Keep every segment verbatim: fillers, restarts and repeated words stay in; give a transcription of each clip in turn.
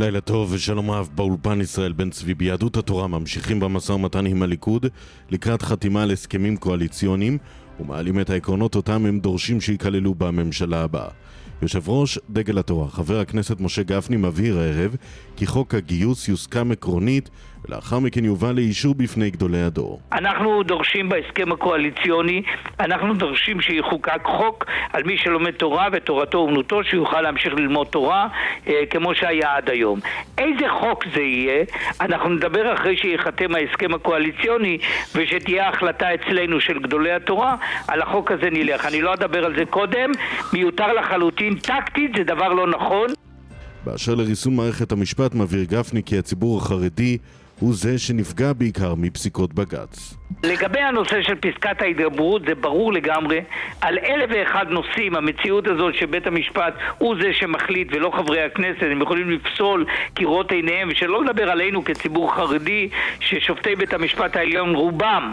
לילה טוב ושלום רב. באולפן ישראל בן צבי. ביהדות התורה ממשיכים במשא ומתן עם הליכוד לקראת חתימה על הסכמים קואליציוניים ומעלים את העקרונות אותם הם דורשים שיקללו בממשלה הבאה. יושב ראש דגל התורה, חבר הכנסת משה גפני, מבהיר הערב כי חוק הגיוס יוסכם עקרונית ולאחר מכן יובא לאישור בפני גדולי הדור. אנחנו דורשים בהסכם הקואליציוני, אנחנו דורשים שיחוקק חוק על מי שלומד תורה ותורתו אומנותו, שיוכל להמשיך ללמוד תורה אה, כמו שהיה עד היום. איזה חוק זה יהיה? אנחנו נדבר אחרי שיחתם ההסכם הקואליציוני ושתהיה החלטה אצלנו של גדולי התורה, על החוק הזה נלך. אני לא אדבר על זה קודם, מיותר לחלוטין, טקטית זה דבר לא נכון. באשר לריסון מערכת המשפט מבהיר גפני כי הציבור החרדי הוא זה שנפגע בעיקר מפסיקות בג"ץ. לגבי הנושא של פסקת ההתגברות זה ברור לגמרי, על אלף ואחד נושאים המציאות הזאת שבית המשפט הוא זה שמחליט ולא חברי הכנסת, הם יכולים לפסול קירות עיניהם, ושלא לדבר עלינו כציבור חרדי ששופטי בית המשפט העליון רובם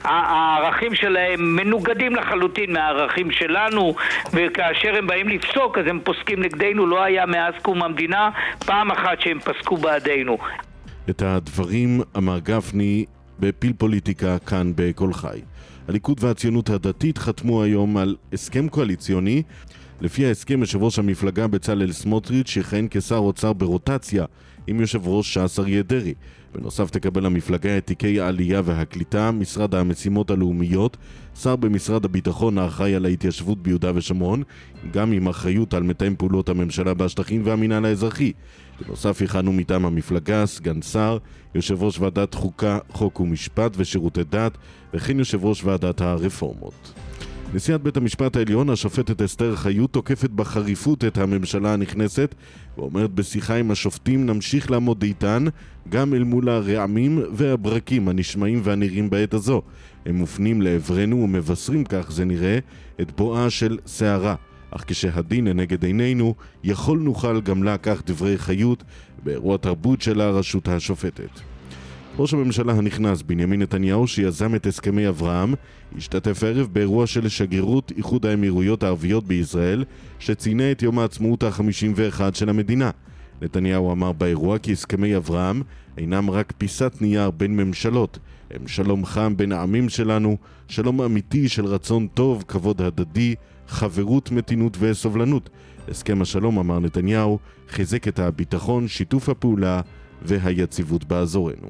הערכים שלהם מנוגדים לחלוטין מהערכים שלנו, וכאשר הם באים לפסוק אז הם פוסקים נגדנו. לא היה מאז קום המדינה פעם אחת שהם פסקו בעדינו. את הדברים אמר גפני בפיל פוליטיקה כאן בכל חי. הליכוד והציונות הדתית חתמו היום על הסכם קואליציוני. לפי ההסכם יושב ראש המפלגה בצלאל סמוטריץ' יכהן כשר אוצר ברוטציה עם יושב ראש ש"ס אריה דרעי. בנוסף תקבל המפלגה את תיקי העלייה והקליטה, משרד המשימות הלאומיות, שר במשרד הביטחון האחראי על ההתיישבות ביהודה ושומרון, גם עם אחריות על מתאם פעולות הממשלה בשטחים והמינהל האזרחי. בנוסף יכהנו מטעם המפלגה סגן שר, יושב ראש ועדת חוקה, חוק ומשפט ושירותי דת, וכן יושב ראש ועדת הרפורמות. נשיאת בית המשפט העליון, השופטת אסתר חיות, תוקפת בחריפות את הממשלה הנכנסת ואומרת בשיחה עם השופטים נמשיך לעמוד איתן גם אל מול הרעמים והברקים הנשמעים והנראים בעת הזו. הם מופנים לעברנו ומבשרים, כך זה נראה, את בואה של שערה. אך כשהדין לנגד עינינו יכול נוכל גם לה, כך דברי חיות באירוע תרבות של הרשות השופטת. ראש הממשלה הנכנס בנימין נתניהו, שיזם את הסכמי אברהם, השתתף ערב באירוע של שגרירות איחוד האמירויות הערביות בישראל, שציינה את יום העצמאות ה-חמישים ואחת של המדינה. נתניהו אמר באירוע כי הסכמי אברהם אינם רק פיסת נייר בין ממשלות, הם שלום חם בין העמים שלנו, שלום אמיתי של רצון טוב, כבוד הדדי, חברות, מתינות וסובלנות. הסכם השלום, אמר נתניהו, חיזק את הביטחון, שיתוף הפעולה והיציבות באזורנו.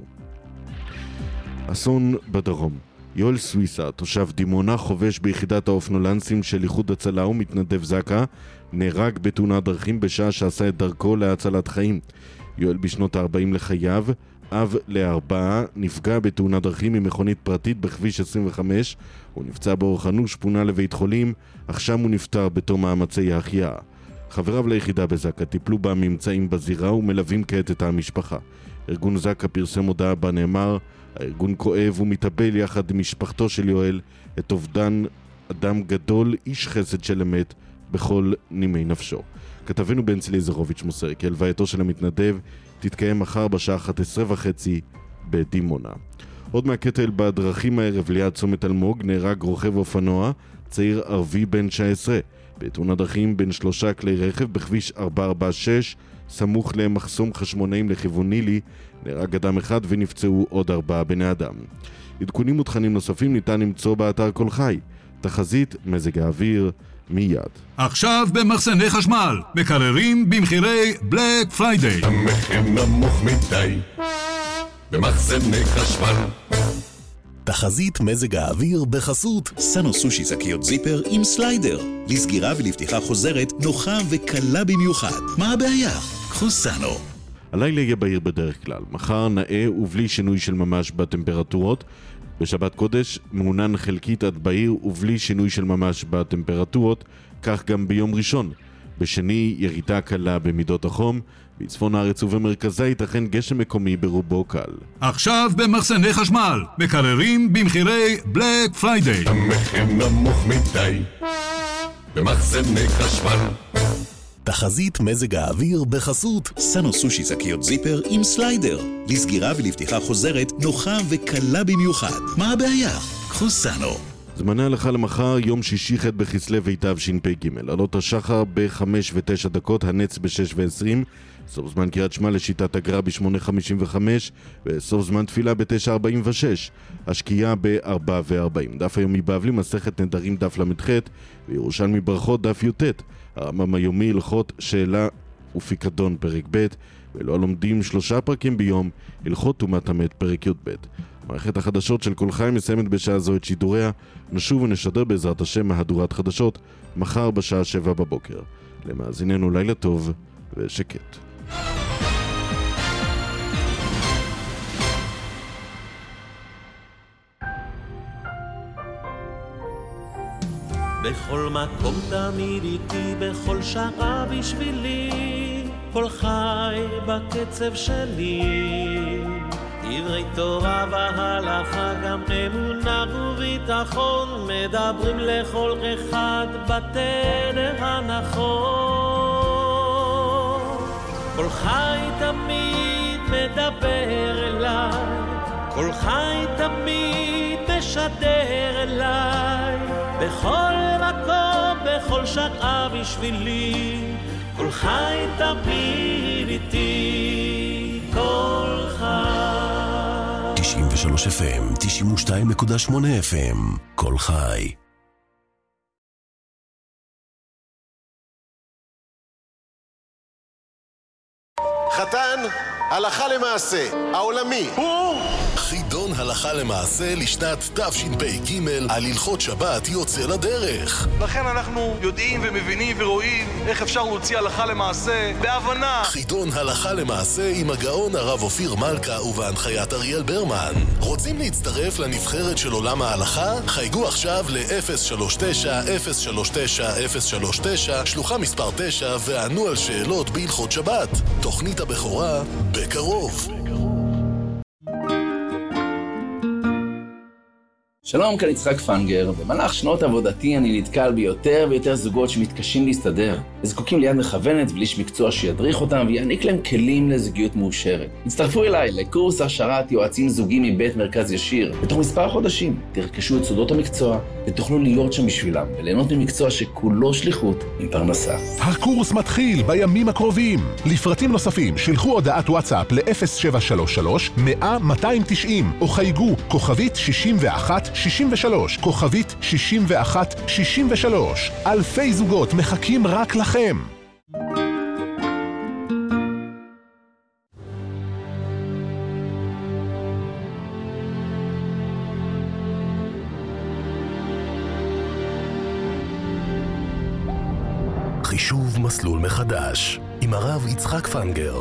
אסון בדרום. יואל סוויסה, תושב דימונה, חובש ביחידת האופנולנסים של איחוד הצלה ומתנדב זקה, נהרג בתאונת דרכים בשעה שעשה את דרכו להצלת חיים. יואל בשנות ה-ארבעים לחייו, אב לארבעה, נפגע בתאונת דרכים ממכונית פרטית בכביש עשרים וחמש, הוא נפצע באורח אנוש, פונה לבית חולים, אך שם הוא נפטר בתום מאמצי ההחייאה. חבריו ליחידה בזקה טיפלו בממצאים בזירה ומלווים כעת את המשפחה. ארגון זקה פרסם הודעה בה נאמר, הארגון כואב ומתאבל יחד עם משפחתו של יואל את אובדן אדם גדול, איש חסד של אמת בכל נימי נפשו. כתבנו בן צלי זרוביץ' מוסר כי הלווייתו של המתנדב תתקיים מחר בשעה אחת עשרה וחצי בדימונה. עוד מהקטל בדרכים הערב ליד צומת אלמוג נהרג רוכב אופנוע, צעיר ערבי בן תשע עשרה, בתאונת דרכים בין שלושה כלי רכב בכביש ארבע ארבע שש, סמוך למחסום חשמונאים לכיוון נילי, נהרג אדם אחד ונפצעו עוד ארבעה בני אדם. עדכונים ותכנים נוספים ניתן למצוא באתר כל חי. תחזית מזג האוויר מיד. עכשיו במחסני חשמל, מקררים במחירי בלק פריידיי. המחיר נמוך מדי במחסני חשמל. תחזית מזג האוויר בחסות סנו סושי שקיות זיפר עם סליידר, לסגירה ולפתיחה חוזרת נוחה וקלה במיוחד. מה הבעיה? קחו סנו. הלילה יהיה בהיר בדרך כלל, מחר נאה ובלי שינוי של ממש בטמפרטורות. בשבת קודש מעונן חלקית עד בהיר ובלי שינוי של ממש בטמפרטורות, כך גם ביום ראשון. בשני ירידה קלה במידות החום, בצפון הארץ ובמרכזה ייתכן גשם מקומי ברובו קל. עכשיו במחסני חשמל, מקררים במחירי בלק פריידיי. המחיר נמוך מדי במחסני חשמל. תחזית מזג האוויר בחסות סנו סושי שקיות זיפר עם סליידר, לסגירה ולפתיחה חוזרת נוחה וקלה במיוחד. מה הבעיה? קחו סנו. זמני הלכה למחר, יום שישי ח' בכסלו תשפ"ג. עלות השחר ב-חמש ותשע דקות, הנץ ב-שש ועשרים, סוף זמן קריאת שמע לשיטת הגר"א ב-שמונה חמישים וחמש, וסוף זמן תפילה ב-תשע ארבעים ושש, השקיעה ב-ארבע וארבעים. דף היומי בבלי, מסכת נדרים דף למ"ח, וירושלמי ברכות דף י"ט. הרמב"ם היומי הלכות שאלה ופיקדון פרק ב', ולא לומדים שלושה פרקים ביום, הלכות טומאת המת פרק י"ב. מערכת החדשות של כל חי מסיימת בשעה זו את שידוריה. נשוב ונשדר בעזרת השם מהדורת חדשות מחר בשעה שבע בבוקר. למאזיננו לילה טוב ושקט. בכל מקום תמיד איתי, בכל שעה בשבילי, כל חי בקצב שלי. דברי תורה והלכה, גם אמונה וביטחון, מדברים לכל אחד בתדר הנכון. כל חי תמיד מדבר אליי, כל חי תמיד משדר אליי, בכל מקום, בכל שעה בשבילי, כל חי תמיד איתי, כל חי. תשעים ושלוש אף אם, תשעים ושתיים נקודה שמונה אף אם, כל חי. חתן, הלכה למעשה, העולמי. הוא חידון הלכה למעשה לשנת תשפ"ג על הלכות שבת יוצא לדרך. לכן אנחנו יודעים ומבינים ורואים איך אפשר להוציא הלכה למעשה בהבנה. חידון הלכה למעשה עם הגאון הרב אופיר מלכה ובהנחיית אריאל ברמן. רוצים להצטרף לנבחרת של עולם ההלכה? חייגו עכשיו ל-אפס שלוש תשע אפס שלוש תשע אפס שלוש תשע שלוחה מספר תשע וענו על שאלות בהלכות שבת. תוכנית הבכורה בקרוב. שלום, כאן יצחק פנגר. במהלך שנות עבודתי אני נתקל ביותר ויותר זוגות שמתקשים להסתדר. זקוקים ליד מכוונת ולאיש מקצוע שידריך אותם ויעניק להם כלים לזוגיות מאושרת. הצטרפו אליי לקורס הכשרת יועצים זוגיים מבית מרכז ישיר. בתוך מספר חודשים תרכשו את סודות המקצוע ותוכלו להיות שם בשבילם וליהנות ממקצוע שכולו שליחות עם פרנסה. הקורס מתחיל בימים הקרובים. לפרטים נוספים שלחו הודעת וואטסאפ ל-אפס שבע שלוש שלוש מאה מאתיים תשעים או חייגו כוכבית שישים ואחת שישים ושלוש, כוכבית שישים ואחת שישים ושלוש. אלפי זוגות מחכים רק לכם. חישוב מסלול מחדש עם הרב יצחק פנגר.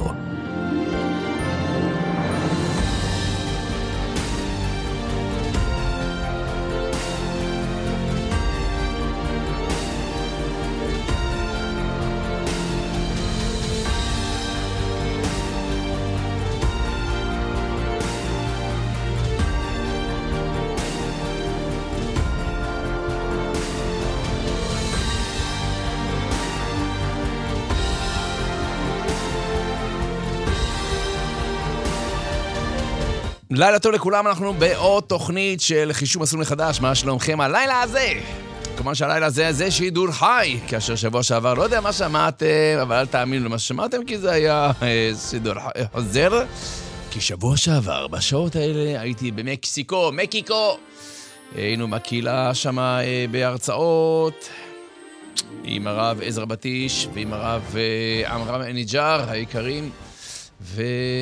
לילה טוב לכולם, אנחנו בעוד תוכנית של חישוב מסלול מחדש. מה שלומכם הלילה הזה? כמובן שהלילה הזה זה שידור חי, כאשר שבוע שעבר, לא יודע מה שמעתם, אבל אל תאמינו למה ששמעתם, כי זה היה שידור חוזר. כי שבוע שעבר, בשעות האלה, הייתי במקסיקו, מקיקו. היינו בקהילה שם בהרצאות, עם הרב עזרא בטיש, ועם הרב עמרם אניג'ר, היקרים, ו...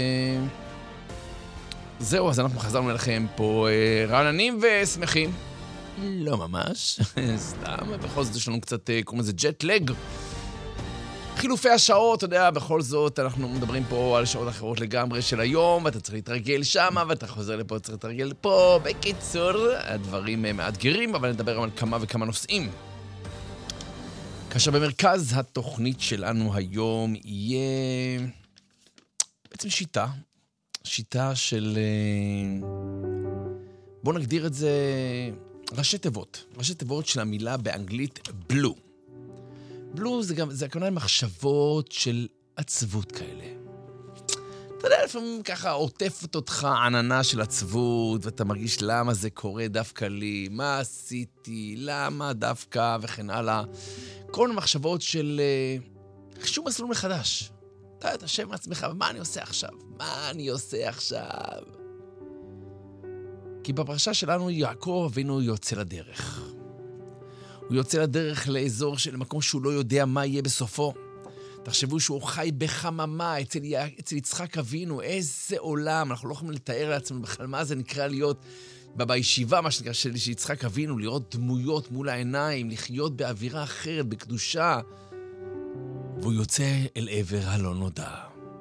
זהו, אז אנחנו חזרנו אליכם פה רעננים ושמחים. לא ממש, סתם, בכל זאת יש לנו קצת, קוראים לזה ג'ט לג. חילופי השעות, אתה יודע, בכל זאת אנחנו מדברים פה על שעות אחרות לגמרי של היום, ואתה צריך להתרגל שם, ואתה חוזר לפה, צריך להתרגל פה. בקיצור, הדברים מאתגרים, אבל נדבר על כמה וכמה נושאים. כאשר במרכז התוכנית שלנו היום יהיה בעצם שיטה, שיטה של, בוא נגדיר את זה, ראשי תיבות. ראשי תיבות של המילה באנגלית בלו. בלו זה גם, זה הכוונה למחשבות של עצבות כאלה. אתה יודע, לפעמים ככה עוטפת אותך עננה של עצבות, ואתה מרגיש למה זה קורה דווקא לי, מה עשיתי, למה דווקא וכן הלאה. כל מחשבות של חישוב מסלול מחדש. אתה תשב עם עצמך, מה אני עושה עכשיו? מה אני עושה עכשיו? כי בפרשה שלנו יעקב אבינו יוצא לדרך. הוא יוצא לדרך לאזור של מקום שהוא לא יודע מה יהיה בסופו. תחשבו שהוא חי בחממה אצל, אצל יצחק אבינו, איזה עולם, אנחנו לא יכולים לתאר לעצמנו בכלל מה זה נקרא להיות בישיבה, מה שנקרא של יצחק אבינו, לראות דמויות מול העיניים, לחיות באווירה אחרת, בקדושה. והוא יוצא אל עבר הלא נודע.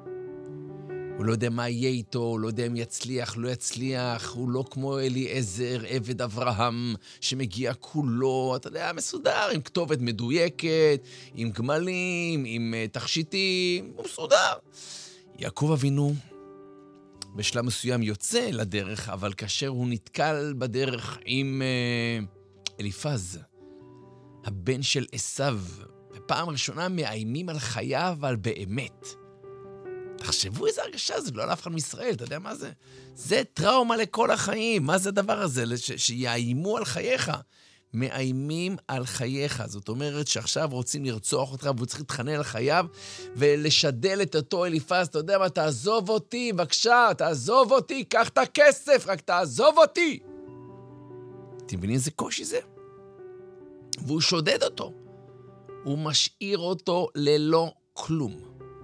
הוא לא יודע מה יהיה איתו, הוא לא יודע אם יצליח, לא יצליח, הוא לא כמו אליעזר, עבד אברהם, שמגיע כולו, אתה יודע, מסודר, עם כתובת מדויקת, עם גמלים, עם uh, תכשיטים, הוא מסודר. יעקב אבינו בשלב מסוים יוצא לדרך, אבל כאשר הוא נתקל בדרך עם uh, אליפז, הבן של עשיו, בפעם ראשונה מאיימים על חייו ועל באמת. תחשבו איזה הרגשה, זה לא על אף אחד מישראל, אתה יודע מה זה? זה טראומה לכל החיים, מה זה הדבר הזה? ש- שיאיימו על חייך. מאיימים על חייך, זאת אומרת שעכשיו רוצים לרצוח אותך, והוא צריך להתחנן על חייו, ולשדל את אותו אליפז, אתה יודע מה, תעזוב אותי, בבקשה, תעזוב אותי, קח את הכסף, רק תעזוב אותי. אתם מבינים איזה קושי זה? והוא שודד אותו. הוא משאיר אותו ללא כלום.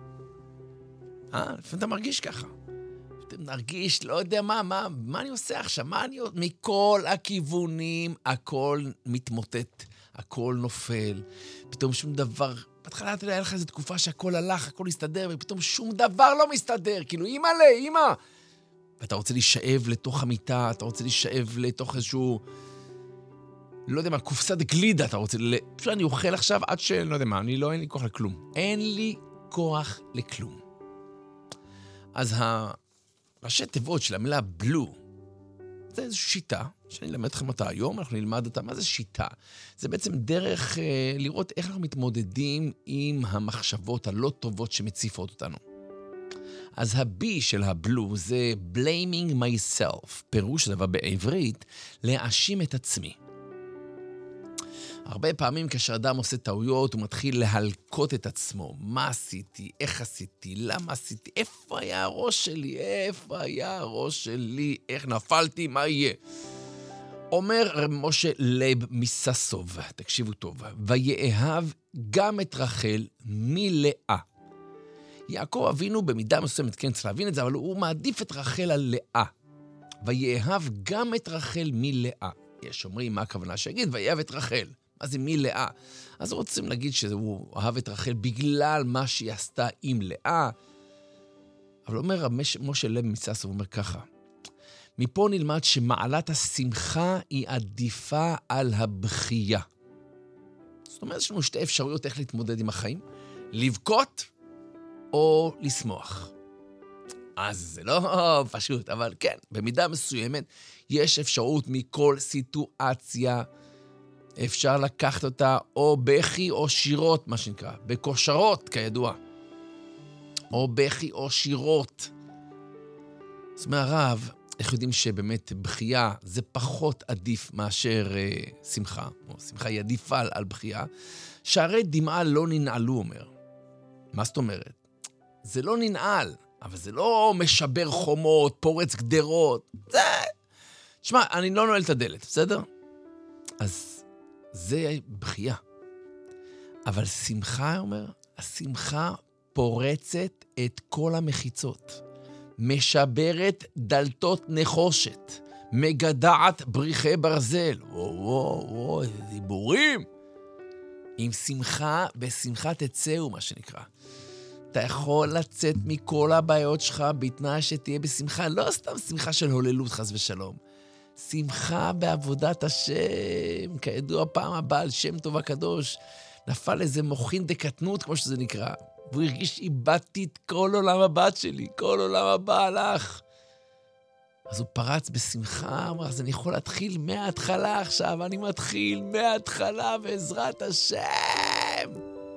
אה? לפעמים אתה מרגיש ככה. אתה מרגיש, לא יודע מה, מה, מה אני עושה עכשיו? מה אני... מכל הכיוונים, הכל מתמוטט, הכל נופל. פתאום שום דבר... בהתחלה אתה יודע, היה לך איזו תקופה שהכל הלך, הכל הסתדר, ופתאום שום דבר לא מסתדר. כאילו, אמא לי, אמא! ואתה רוצה להישאב לתוך המיטה, אתה רוצה להישאב לתוך איזשהו... לא יודע מה, קופסת גלידה, אתה רוצה... פשוט אני אוכל עכשיו עד ש... לא יודע מה, אני לא... אין לי כוח לכלום. אין לי כוח לכלום. אז הראשי תיבות של המילה בלו, זה איזושהי שיטה, שאני אלמד לכם אותה היום, אנחנו נלמד אותה. מה זה שיטה? זה בעצם דרך אה, לראות איך אנחנו מתמודדים עם המחשבות הלא טובות שמציפות אותנו. אז הבי של הבלו זה blaming myself, פירוש הדבר בעברית, להאשים את עצמי. הרבה פעמים כאשר אדם עושה טעויות, הוא מתחיל להלקות את עצמו. מה עשיתי? איך עשיתי? למה עשיתי? איפה היה הראש שלי? איפה היה הראש שלי? איך נפלתי? מה יהיה? אומר משה לב מססוב, תקשיבו טוב, ויאהב גם את רחל מלאה. יעקב אבינו במידה מסוימת, כן, צריך להבין את זה, אבל הוא מעדיף את רחל על לאה. ויאהב גם את רחל מלאה. יש אומרים מה הכוונה שיגיד, ויאהב את רחל. מה זה מלאה? אז רוצים להגיד שהוא אהב את רחל בגלל מה שהיא עשתה עם לאה. אבל אומר משה לב מססוב, הוא אומר ככה, מפה נלמד שמעלת השמחה היא עדיפה על הבכייה. זאת אומרת, יש לנו שתי אפשרויות איך להתמודד עם החיים, לבכות או לשמוח. אז זה לא פשוט, אבל כן, במידה מסוימת יש אפשרות מכל סיטואציה, אפשר לקחת אותה או בכי או שירות, מה שנקרא, בכושרות כידוע, או בכי או שירות. זאת אומרת, הרב, איך יודעים שבאמת בכייה זה פחות עדיף מאשר אה, שמחה, או שמחה היא עדיפה על, על בכייה, שערי דמעה לא ננעלו, אומר. מה זאת אומרת? זה לא ננעל, אבל זה לא משבר חומות, פורץ גדרות. זה... תשמע, אני לא נועל את הדלת, בסדר? אז זה בכייה. אבל שמחה, אומר, השמחה פורצת את כל המחיצות. משברת דלתות נחושת. מגדעת בריחי ברזל. וואו, וואו, וואו, דיבורים. עם שמחה, בשמחה תצאו, מה שנקרא. אתה יכול לצאת מכל הבעיות שלך בתנאי שתהיה בשמחה, לא סתם שמחה של הוללות חס ושלום. שמחה בעבודת השם, כידוע פעם הבעל שם טוב הקדוש, נפל איזה מוחין דקטנות, כמו שזה נקרא, והוא הרגיש איבדתי את כל עולם הבת שלי, כל עולם הבא הלך. אז הוא פרץ בשמחה, אמר, אז אני יכול להתחיל מההתחלה עכשיו, אני מתחיל מההתחלה בעזרת השם.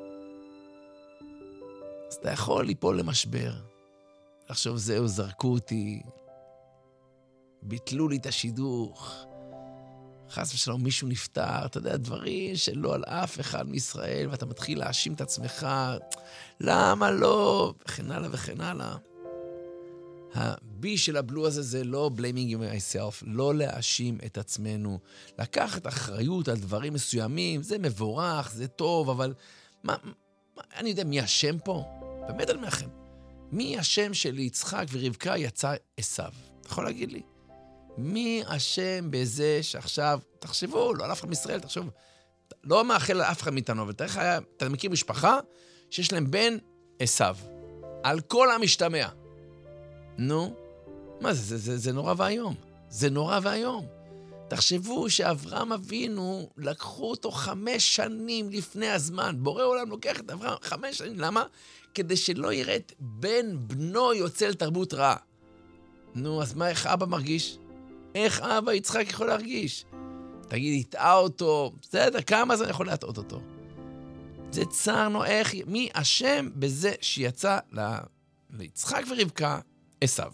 אז אתה יכול ליפול למשבר. עכשיו זהו, זרקו אותי, ביטלו לי את השידוך, חס ושלום מישהו נפטר, אתה יודע, דברים שלא על אף אחד מישראל, ואתה מתחיל להאשים את עצמך, למה לא, וכן הלאה וכן הלאה. הבי של הבלו הזה זה לא blaming myself, לא להאשים את עצמנו, לקחת אחריות על דברים מסוימים, זה מבורך, זה טוב, אבל מה, מה, אני יודע מי השם פה? באמת אני אומר לכם, מי השם של יצחק ורבקה יצא עשיו? אתה יכול להגיד לי? מי השם בזה שעכשיו, תחשבו, לא על אף אחד מישראל, תחשוב, לא מאחל על אף אחד מאיתנו, אבל תראה, היה, אתה מכיר משפחה שיש להם בן עשיו, על כל המשתמע. נו, מה זה, זה, זה, זה נורא והיום. זה נורא והיום. תחשבו שאברהם אבינו, לקחו אותו חמש שנים לפני הזמן. בורא עולם לוקח את אברהם חמש שנים. למה? כדי שלא יראה את בן בנו יוצא לתרבות רעה. נו, אז מה, איך אבא מרגיש? איך אבא יצחק יכול להרגיש? תגיד, יטעה אותו. בסדר, כמה זמן יכול להטעות אותו? זה צערנו איך, מי אשם בזה שיצא ל... ליצחק ורבקה עשיו.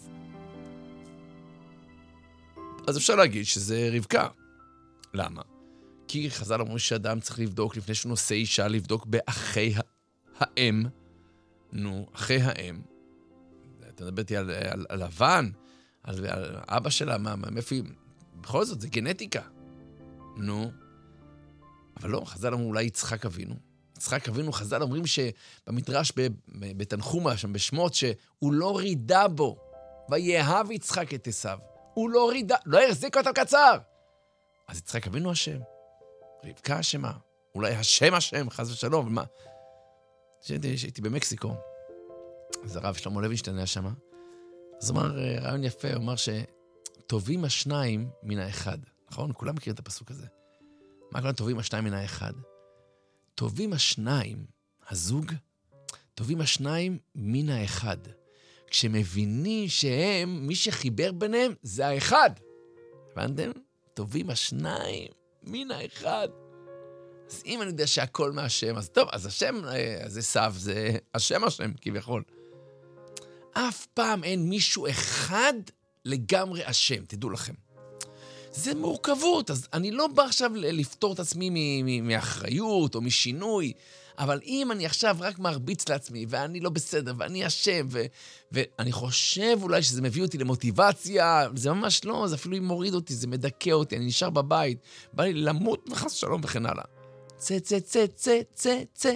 אז אפשר להגיד שזה רבקה. למה? כי חז"ל אומרים שאדם צריך לבדוק לפני שהוא נושא אישה, לבדוק באחי האם. נו, אחי האם. אתה מדברתי על, על, על לבן, על, על אבא שלה, מה, מאיפה היא? בכל זאת, זה גנטיקה. נו. אבל לא, חז"ל אומרים אולי יצחק אבינו. יצחק אבינו, חז"ל אומרים שבמדרש בתנחומה, שם בשמות, שהוא לא רידה בו, ויאהב יצחק את עשיו. הוא לא רידה, לא יחזיק אותו קצר. אז יצחק אבינו השם, רבקה אשמה, אולי השם השם, חס ושלום, ומה? שהייתי במקסיקו, אז הרב שלמה לוינשטיין היה שמה, אז הוא אמר, רעיון יפה, הוא אמר שטובים השניים מן האחד. נכון? כולם מכירים את הפסוק הזה. מה כולם טובים השניים מן האחד? טובים השניים, הזוג, טובים השניים מן האחד. כשמבינים שהם, מי שחיבר ביניהם, זה האחד. הבנתם? טובים השניים מן האחד. אז אם אני יודע שהכל מהשם, אז טוב, אז השם, זה סב, זה השם השם, כביכול. אף פעם אין מישהו אחד לגמרי השם, תדעו לכם. זה מורכבות, אז אני לא בא עכשיו לפתור את עצמי מאחריות או משינוי, אבל אם אני עכשיו רק מרביץ לעצמי, ואני לא בסדר, ואני אשם, ו- ואני חושב אולי שזה מביא אותי למוטיבציה, זה ממש לא, זה אפילו אם מוריד אותי, זה מדכא אותי, אני נשאר בבית, בא לי למות וחס שלום וכן הלאה. צא, צא, צא, צא, צא, צא.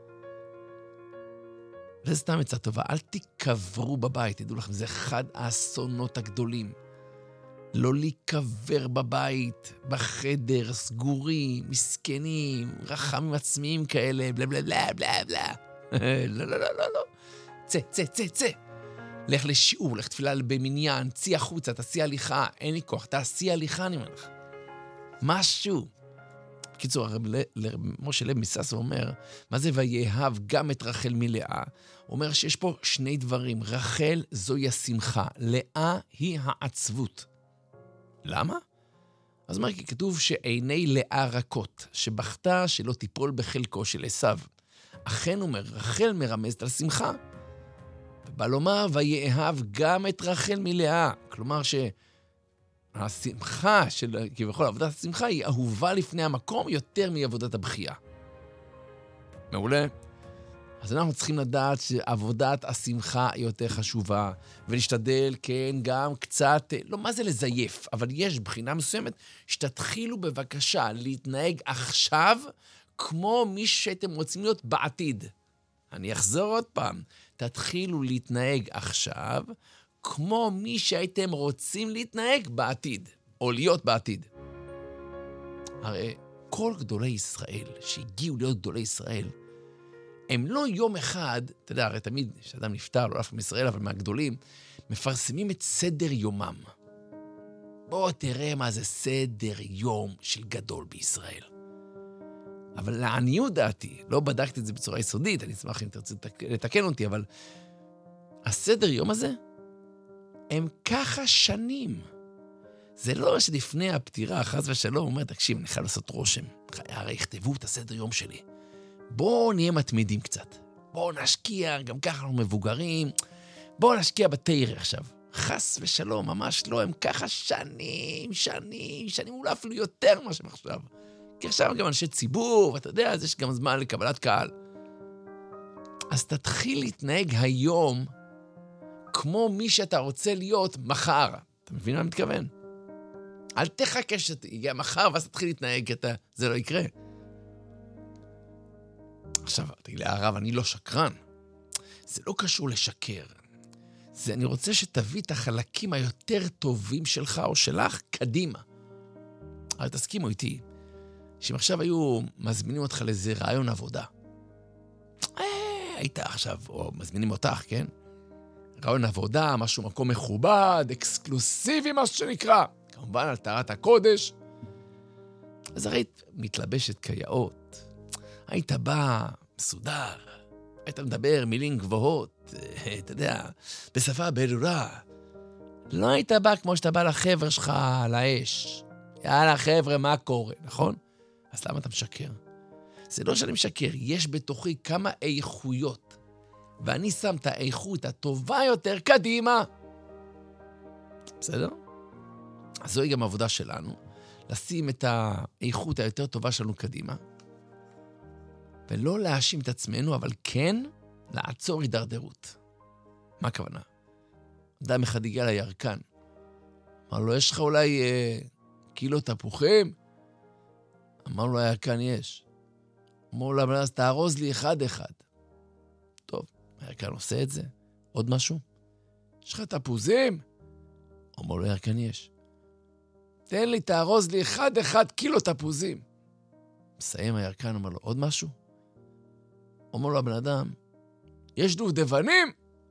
וזה סתם עצה טובה, אל תיקברו בבית, תדעו לכם, זה אחד האסונות הגדולים. לא להיקבר בבית, בחדר, סגורים, מסכנים, רחמים עצמיים כאלה, בלה בלה בלה בלה בלה. לא, לא, לא, לא, לא. צא, צא, צא, צא. לך לשיעור, לך תפילה במניין, ציא החוצה, תעשי הליכה, אין לי כוח, תעשי הליכה, אני אומר לך. משהו. בקיצור, משה לב מסס אומר, מה זה ויאהב גם את רחל מלאה? הוא אומר שיש פה שני דברים, רחל זוהי השמחה, לאה היא העצבות. למה? אז אומר, כי כתוב שעיני לאה רכות, שבכתה שלא תיפול בחלקו של עשיו. אכן אומר, רחל מרמזת על שמחה. ובא לומר, ויאהב גם את רחל מלאה. כלומר שהשמחה של, כביכול, עבודת השמחה היא אהובה לפני המקום יותר מעבודת הבחייה. מעולה? אז אנחנו צריכים לדעת שעבודת השמחה היא יותר חשובה, ולהשתדל, כן, גם קצת, לא מה זה לזייף, אבל יש בחינה מסוימת, שתתחילו בבקשה להתנהג עכשיו, כמו מי שאתם רוצים להיות בעתיד. אני אחזור עוד פעם, תתחילו להתנהג עכשיו, כמו מי שהייתם רוצים להתנהג בעתיד, או להיות בעתיד. הרי כל גדולי ישראל, שהגיעו להיות גדולי ישראל, הם לא יום אחד, אתה יודע, הרי תמיד, כשאדם נפטר, לא אף מישראל, אבל מהגדולים, מפרסמים את סדר יומם. בוא תראה מה זה סדר יום של גדול בישראל. אבל לעניות דעתי, לא בדקתי את זה בצורה יסודית, אני אשמח אם תרצו לתקן אותי, אבל הסדר יום הזה, הם ככה שנים. זה לא שלפני הפטירה, חס ושלום, הוא אומר, תקשיב, אני חייב לעשות רושם. הרי יכתבו את הסדר יום שלי. בואו נהיה מתמידים קצת. בואו נשקיע, גם ככה אנחנו מבוגרים. בואו נשקיע בתאיר עכשיו. חס ושלום, ממש לא, הם ככה שנים, שנים, שנים, אולי אפילו יותר מה שהם עכשיו. כי עכשיו גם אנשי ציבור, ואתה יודע, אז יש גם זמן לקבלת קהל. אז תתחיל להתנהג היום כמו מי שאתה רוצה להיות מחר. אתה מבין מה אני מתכוון? אל תחכה שתגיע מחר, ואז תתחיל להתנהג, כי אתה, זה לא יקרה. עכשיו, תגיד לי, הרב, אני לא שקרן. זה לא קשור לשקר. זה, אני רוצה שתביא את החלקים היותר טובים שלך או שלך קדימה. אבל תסכימו איתי, שאם עכשיו היו מזמינים אותך לאיזה רעיון עבודה, אה, היית עכשיו, או מזמינים אותך, כן? רעיון עבודה, משהו מקום מכובד, אקסקלוסיבי, מה שנקרא. כמובן, על טהרת הקודש. אז היית מתלבשת כיאות. היית בא מסודר. היית מדבר מילים גבוהות, אתה יודע, בשפה ברורה. לא היית בא כמו שאתה בא לחבר שלך על האש. יאללה, חבר'ה, מה קורה, נכון? אז למה אתה משקר? זה לא שאני משקר, יש בתוכי כמה איכויות. ואני שם את האיכות הטובה יותר קדימה. בסדר? אז זוהי גם העבודה שלנו, לשים את האיכות היותר טובה שלנו קדימה, ולא להאשים את עצמנו, אבל כן לעצור הידרדרות. מה הכוונה? אדם אחד הגיע לירקן, אמר לו, יש לך אולי אה, קילו תפוחים? אמר לו, הירקן יש. אמר לו, אז תארוז לי אחד אחד. טוב, הירקן עושה את זה. עוד משהו? יש לך תפוזים? אמר לו, הירקן יש. תן לי, תארוז לי אחד אחד קילו תפוזים. מסיים הירקן, אמר לו, עוד משהו? אומר לו הבן אדם, יש דובדבנים?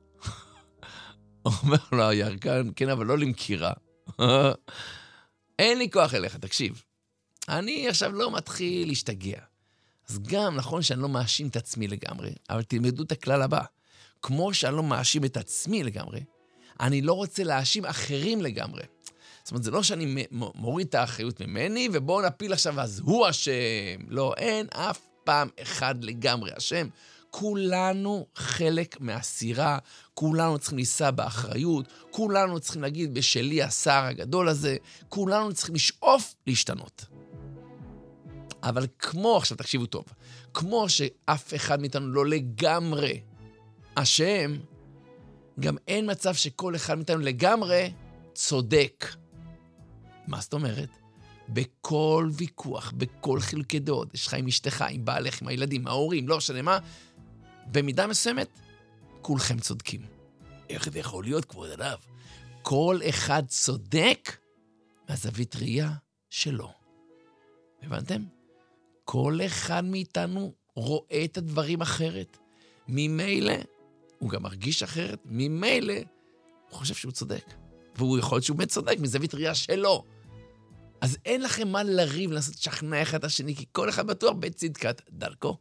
אומר לו הירקן, כן, אבל לא למכירה. אין לי כוח אליך, תקשיב. אני עכשיו לא מתחיל להשתגע. אז גם נכון שאני לא מאשים את עצמי לגמרי, אבל תלמדו את הכלל הבא. כמו שאני לא מאשים את עצמי לגמרי, אני לא רוצה להאשים אחרים לגמרי. זאת אומרת, זה לא שאני מוריד את האחריות ממני, ובואו נפיל עכשיו, אז הוא אשם. לא, אין אף פעם אחד לגמרי אשם. כולנו חלק מהסירה, כולנו צריכים לישא באחריות, כולנו צריכים להגיד בשלי השר הגדול הזה, כולנו צריכים לשאוף להשתנות. אבל כמו, עכשיו תקשיבו טוב, כמו שאף אחד מאיתנו לא לגמרי אשם, גם אין מצב שכל אחד מאיתנו לגמרי צודק. מה זאת אומרת? בכל ויכוח, בכל חילוקי דעות, יש לך עם אשתך, עם בעלך, עם הילדים, ההורים, לא משנה מה, במידה מסוימת, כולכם צודקים. איך זה יכול להיות, כבוד הרב? כל אחד צודק מהזווית ראייה שלו. הבנתם? כל אחד מאיתנו רואה את הדברים אחרת. ממילא, הוא גם מרגיש אחרת, ממילא, הוא חושב שהוא צודק. והוא יכול להיות שהוא באמת צודק מזווית ראייה שלו. אז אין לכם מה לריב, לנסות לשכנע אחד השני, כי כל אחד בטוח בצדקת דרכו.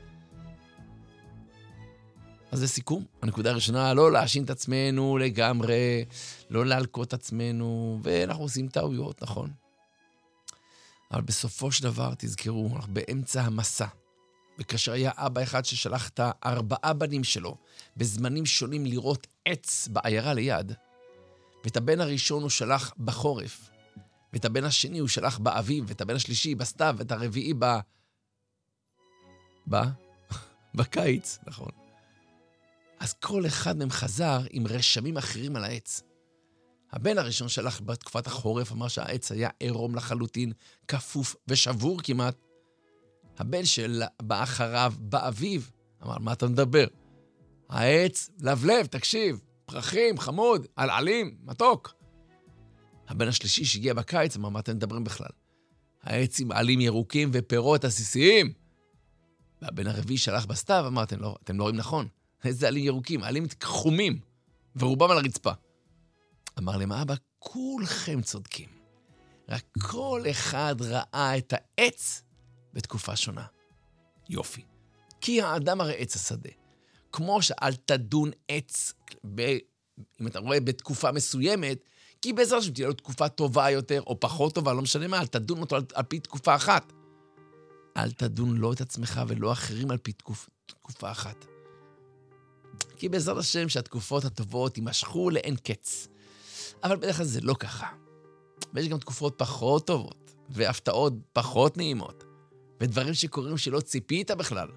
אז זה סיכום. הנקודה הראשונה, לא להאשים את עצמנו לגמרי, לא להלקות את עצמנו, ואנחנו עושים טעויות, נכון? אבל בסופו של דבר, תזכרו, אנחנו באמצע המסע. וכאשר היה אבא אחד ששלח את ארבעה בנים שלו, בזמנים שונים לראות עץ בעיירה ליד, ואת הבן הראשון הוא שלח בחורף, ואת הבן השני הוא שלח באביב, ואת הבן השלישי בסתיו, ואת הרביעי ב... ב... בקיץ, נכון. אז כל אחד מהם חזר עם רשמים אחרים על העץ. הבן הראשון שלח בתקופת החורף, אמר שהעץ היה עירום לחלוטין, כפוף ושבור כמעט. הבן שבא אחריו באביב, אמר, מה אתה מדבר? העץ לבלב, תקשיב, פרחים, חמוד, עלעלים, מתוק. הבן השלישי שהגיע בקיץ, אמר, מה אתם מדברים בכלל? העץ עם עלים ירוקים ופירות עסיסיים. והבן הרביעי שלח בסתיו, אמר, אתם לא, אתם לא רואים נכון. איזה עלים ירוקים, עלים חומים, ורובם על הרצפה. אמר להם, אבא, כולכם צודקים. רק כל אחד ראה את העץ בתקופה שונה. יופי. כי האדם הרי עץ השדה. כמו שאל תדון עץ, ב... אם אתה רואה בתקופה מסוימת, כי בעזרת שם תהיה לו תקופה טובה יותר, או פחות טובה, לא משנה מה, אל תדון אותו על, על פי תקופה אחת. אל תדון לא את עצמך ולא אחרים על פי תקופ... תקופה אחת. כי בעזרת השם שהתקופות הטובות יימשכו לאין קץ. אבל בדרך כלל זה לא ככה. ויש גם תקופות פחות טובות, והפתעות פחות נעימות, ודברים שקורים שלא ציפית בכלל.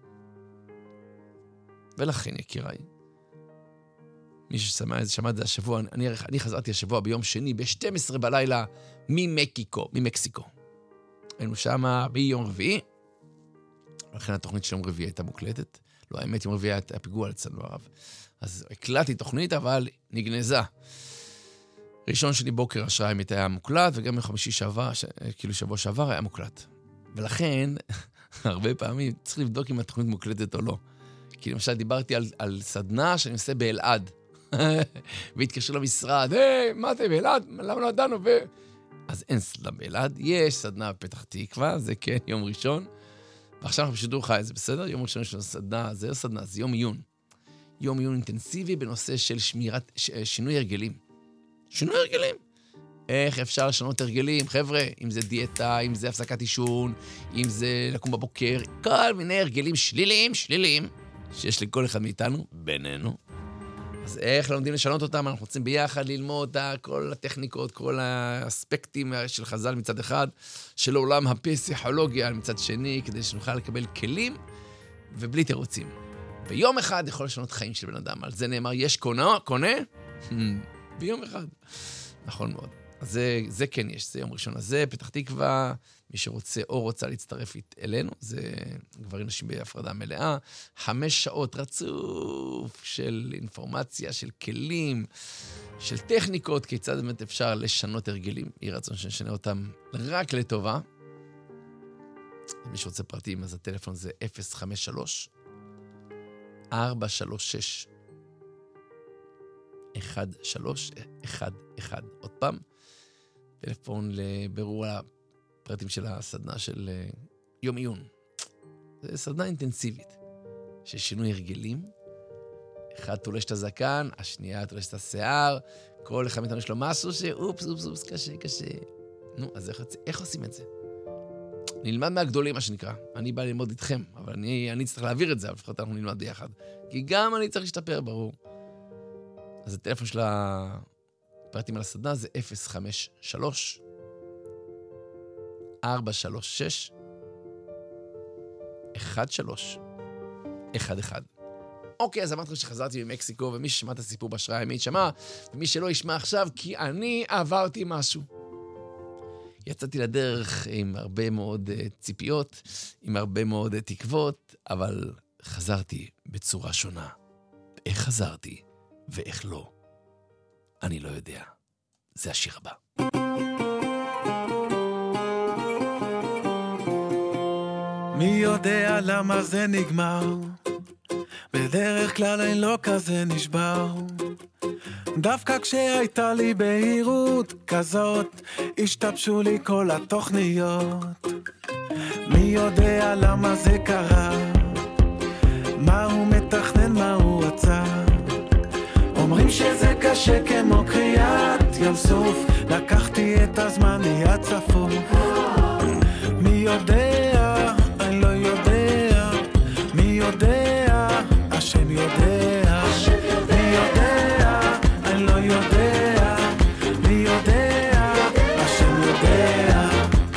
ולכן, יקיריי, מי ששמע את זה, שמע את זה השבוע, אני, אני חזרתי השבוע ביום שני, ב-שתים עשרה בלילה, ממקסיקו, ממקסיקו. היינו שם ביום רביעי, ולכן התוכנית של יום רביעי הייתה מוקלטת. לא, האמת, יום רביעי היה פיגוע אצלנו הרב. אז הקלטתי תוכנית, אבל נגנזה. ראשון שני בוקר השעה האמת היה מוקלט, וגם חמישי שעבר, ש... כאילו שבוע שעבר היה מוקלט. ולכן, הרבה פעמים צריך לבדוק אם התוכנית מוקלטת או לא. כי למשל דיברתי על, על סדנה שאני עושה באלעד. והתקשר למשרד, היי, מה אתם באלעד? למה לא ידענו? ו... אז אין סדנה באלעד, יש סדנה בפתח תקווה, זה כן, יום ראשון. ועכשיו אנחנו בשידור חי, זה בסדר? יום ראשון יש לנו סדנה, זה לא סדנה, זה יום עיון. יום עיון אינטנסיבי בנושא של שמירת, ש... שינוי הרגלים. שינוי הרגלים. איך אפשר לשנות הרגלים, חבר'ה? אם זה דיאטה, אם זה הפסקת עישון, אם זה לקום בבוקר, כל מיני הרגלים שליליים, שליליים, שיש לכל אחד מאיתנו, בינינו. אז איך לומדים לשנות אותם? אנחנו רוצים ביחד ללמוד כל הטכניקות, כל האספקטים של חז"ל מצד אחד, של עולם הפסיכולוגיה מצד שני, כדי שנוכל לקבל כלים ובלי תירוצים. ביום אחד יכול לשנות חיים של בן אדם. על זה נאמר, יש קונה, קונה? ביום אחד. נכון מאוד. אז זה, זה כן יש, זה יום ראשון הזה, פתח תקווה, מי שרוצה או רוצה להצטרף אלינו, זה גברים נשים בהפרדה מלאה, חמש שעות רצוף של אינפורמציה, של כלים, של טכניקות, כיצד באמת אפשר לשנות הרגלים, יהי רצון שנשנה אותם רק לטובה. מי שרוצה פרטים, אז הטלפון זה אפס חמש שלוש ארבע שלוש שש אחד שלוש אחד אחד. עוד פעם, טלפון לבירור הפרטים של הסדנה של יום עיון. זה סדנה אינטנסיבית של שינוי הרגלים. אחד תולש את הזקן, השנייה תולש את השיער, כל אחד מאיתנו יש לו משהו שאופס, אופס, אופס, קשה, קשה. נו, אז איך, איך עושים את זה? נלמד מהגדולים, מה שנקרא. אני בא ללמוד איתכם, אבל אני, אני צריך להעביר את זה, אבל לפחות אנחנו נלמד ביחד. כי גם אני צריך להשתפר, ברור. אז הטלפון של הפרטים על הסדנה זה אפס חמש שלוש ארבע שלוש שש אחד שלוש אחד אחד. אוקיי, אז אמרתי שחזרתי ממקסיקו, ומי ששמע את הסיפור בהשראה הימית שמע, ומי שלא ישמע עכשיו, כי אני עברתי משהו. יצאתי לדרך עם הרבה מאוד ציפיות, עם הרבה מאוד תקוות, אבל חזרתי בצורה שונה. איך חזרתי ואיך לא? אני לא יודע. זה השיר הבא. מי יודע למה זה נגמר? בדרך כלל אין לא כזה נשבר. דווקא כשהייתה לי בהירות כזאת, השתבשו לי כל התוכניות. מי יודע למה זה קרה? מה הוא מתכנן, מה הוא רצה? אומרים שזה קשה כמו קריאת ים סוף, לקחתי את הזמן מיד צפוף. מי יודע, אני לא יודע. מי יודע, השם יודע. מי יודע, אני לא יודע. מי יודע, השם יודע.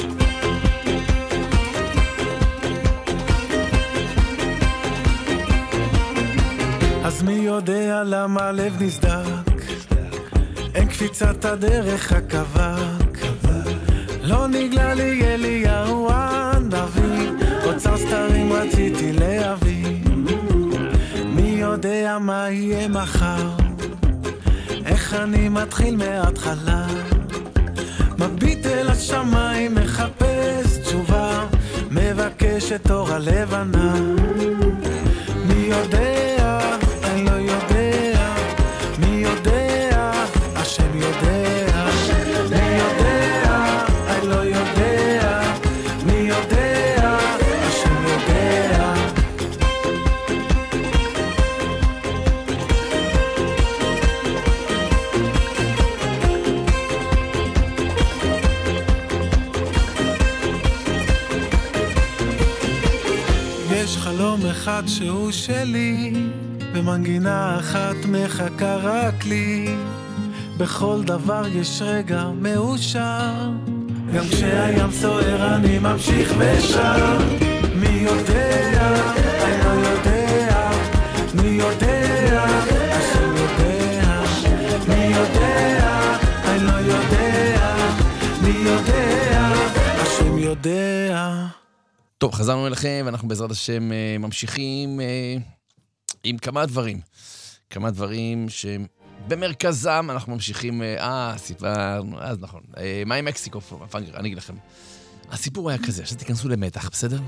אז מי יודע למה לב נסדק? אין קפיצת הדרך הקבק. לא נגלה לי אליהו הנביא, אוצר סתרים רציתי להביא. מי יודע מה יהיה מחר? איך אני מתחיל מההתחלה? מביט אל השמיים, מחפש תשובה, מבקש את אור הלבנה. מי יודע, אני לא יודע. מי יודע, השם יודע. מי יודע, אני לא יודע. מי יודע, השם יודע. יש חלום אחד שהוא שלי, ומנגינה אחת מחכה רק לי. בכל דבר יש רגע מאושר, גם כשהים סוער אני ממשיך ושר. מי יודע, אני לא יודע, מי יודע, השם יודע. מי יודע, אני לא יודע, מי יודע, השם יודע. טוב, חזרנו אליכם, ואנחנו בעזרת השם ממשיכים עם כמה דברים. כמה דברים שבמרכזם אנחנו ממשיכים, אה, סיפרנו, אז נכון. מה עם מקסיקו, פנגר, אני אגיד לכם. הסיפור היה כזה, עכשיו תיכנסו למתח, בסדר?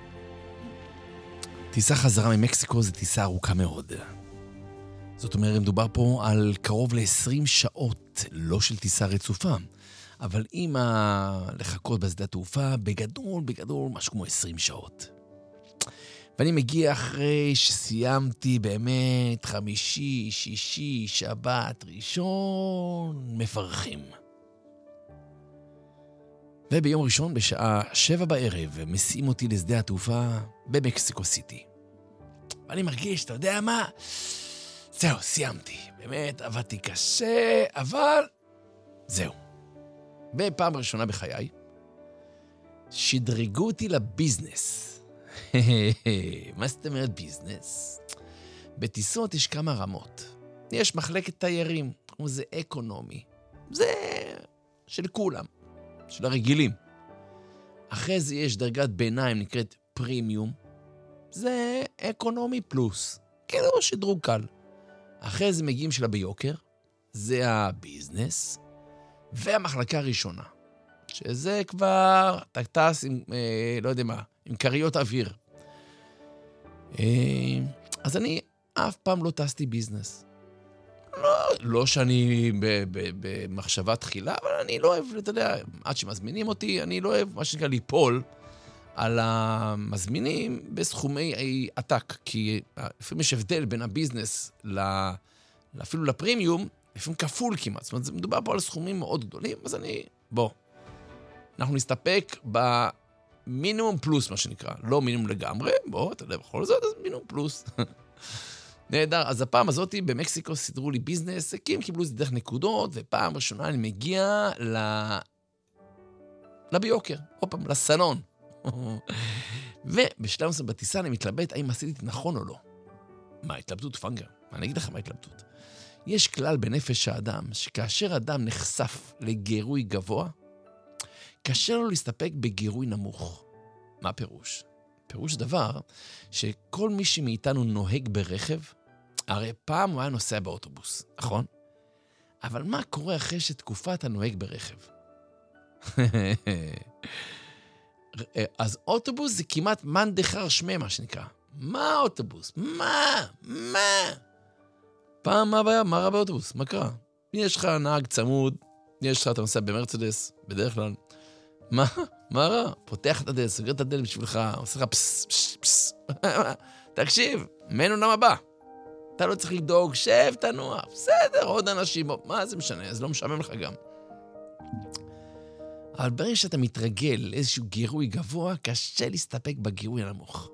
טיסה חזרה ממקסיקו זה טיסה ארוכה מאוד. זאת אומרת, מדובר פה על קרוב ל-עשרים שעות, לא של טיסה רצופה. אבל אם לחכות בשדה תעופה, בגדול, בגדול, משהו כמו עשרים שעות. ואני מגיע אחרי שסיימתי באמת חמישי, שישי, שבת, ראשון, מפרכים. וביום ראשון בשעה שבע בערב מסיעים אותי לשדה התעופה במקסיקו סיטי. ואני מרגיש, אתה יודע מה? זהו, סיימתי. באמת, עבדתי קשה, אבל זהו. בפעם ראשונה בחיי, שדרגו אותי לביזנס. מה זאת אומרת ביזנס? בטיסות יש כמה רמות. יש מחלקת תיירים, כמו זה אקונומי. זה של כולם, של הרגילים. אחרי זה יש דרגת ביניים, נקראת פרימיום. זה אקונומי פלוס. כאילו שדרוג קל. אחרי זה מגיעים שלה ביוקר. זה הביזנס. והמחלקה הראשונה, שזה כבר טס עם, אה, לא יודע מה, עם קריות אוויר. אה, אז אני אף פעם לא טסתי ביזנס. לא, לא שאני במחשבה תחילה, אבל אני לא אוהב, אתה יודע, עד שמזמינים אותי, אני לא אוהב מה שנקרא ליפול על המזמינים בסכומי עתק, כי לפעמים יש הבדל בין הביזנס אפילו לפרימיום, לפעמים כפול כמעט, זאת אומרת, זה מדובר פה על סכומים מאוד גדולים, אז אני, בוא, אנחנו נסתפק במינימום פלוס, מה שנקרא, לא מינימום לגמרי, בוא, אתה יודע, בכל זאת, אז מינימום פלוס. נהדר, אז הפעם הזאת במקסיקו סידרו לי ביזנס, כי הם קיבלו את דרך נקודות, ופעם ראשונה אני מגיע ל... לביוקר, עוד פעם, לסלון. ובשלב מסוים בטיסה אני מתלבט, האם עשיתי נכון או לא. מה, התלבטות פנגר? אני אגיד לך מה התלבטות. יש כלל בנפש האדם, שכאשר אדם נחשף לגירוי גבוה, קשה לו להסתפק בגירוי נמוך. מה פירוש? פירוש דבר שכל מי שמאיתנו נוהג ברכב, הרי פעם הוא היה נוסע באוטובוס, נכון? אבל מה קורה אחרי שתקופת הנוהג ברכב? אז אוטובוס זה כמעט מן דחר שמי, מה שנקרא. מה אוטובוס? מה? מה? פעם מה הבעיה? מה רע באוטובוס? מה קרה? יש לך נהג צמוד, יש לך, אתה נוסע במרצדס, בדרך כלל. מה? מה רע? פותח את הדלת, סוגר את הדלת בשבילך, עושה לך פס, פס, פס. תקשיב, מנו נם הבא. אתה לא צריך לדאוג, שב, תנוע. בסדר, עוד אנשים, מה זה משנה? זה לא משעמם לך גם. אבל ברגע שאתה מתרגל לאיזשהו גירוי גבוה, קשה להסתפק בגירוי הנמוך.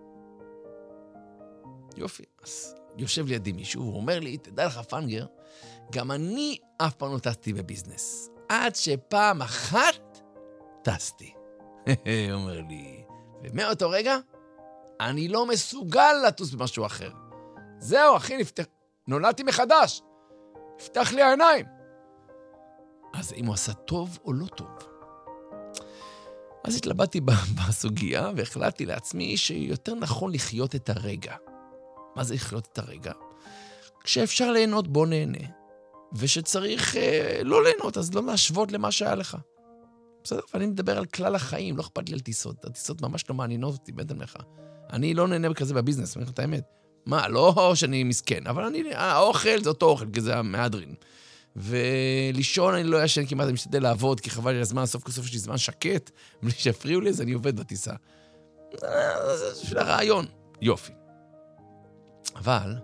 יופי, אז יושב לידי מישהו, הוא אומר לי, תדע לך פנגר, גם אני אף פעם לא טסתי בביזנס. עד שפעם אחת טסתי. הוא אומר לי, ומאותו רגע, אני לא מסוגל לטוס במשהו אחר. זהו, אחי, נפתח... נולדתי מחדש. נפתח לי העיניים. אז אם הוא עשה טוב או לא טוב. אז התלבטתי בסוגיה, והחלטתי לעצמי שיותר נכון לחיות את הרגע. מה זה לחיות את הרגע? כשאפשר ליהנות, בוא נהנה. ושצריך אה, לא ליהנות, אז לא להשוות למה שהיה לך. בסדר, ואני מדבר על כלל החיים, לא אכפת לי על טיסות. הטיסות ממש לא מעניינות אותי, בטח לך. אני לא נהנה בכזה בביזנס, אני חושב את האמת. מה, לא שאני מסכן, אבל אני, האוכל זה אותו אוכל, כי זה המהדרין. ולישון אני לא ישן כמעט, אני משתדל לעבוד, כי חבל לי הזמן, סוף כסוף יש לי זמן שקט, בלי שיפריעו לי, אז אני עובד בטיסה. זה בשביל הרעיון. יופי. אבל,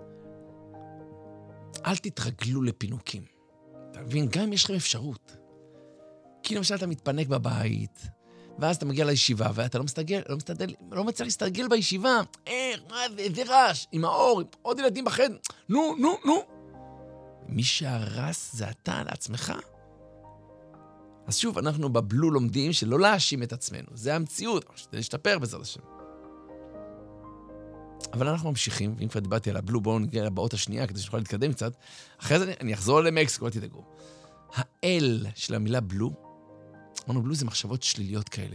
אל תתרגלו לפינוקים. אתה מבין, גם אם יש לכם אפשרות. כי למשל אתה מתפנק בבית, ואז אתה מגיע לישיבה, ואתה לא מסתגל, לא מסתדל, לא מצליח להסתגל בישיבה. איך, מה זה, זה רעש, עם האור, עם עוד ילדים בחדר. נו, נו, נו. מי שהרס זה אתה לעצמך. אז שוב, אנחנו בבלו לומדים שלא להאשים את עצמנו. זה המציאות, שזה להשתפר בעזרת השם. אבל אנחנו ממשיכים, ואם כבר דיברתי על הבלו, בואו נגיע לבאות השנייה, כדי שנוכל להתקדם קצת. אחרי זה אני אחזור למקסיקו, אל תדאגו. האל של המילה בלו, אמרנו, בלו זה מחשבות שליליות כאלה.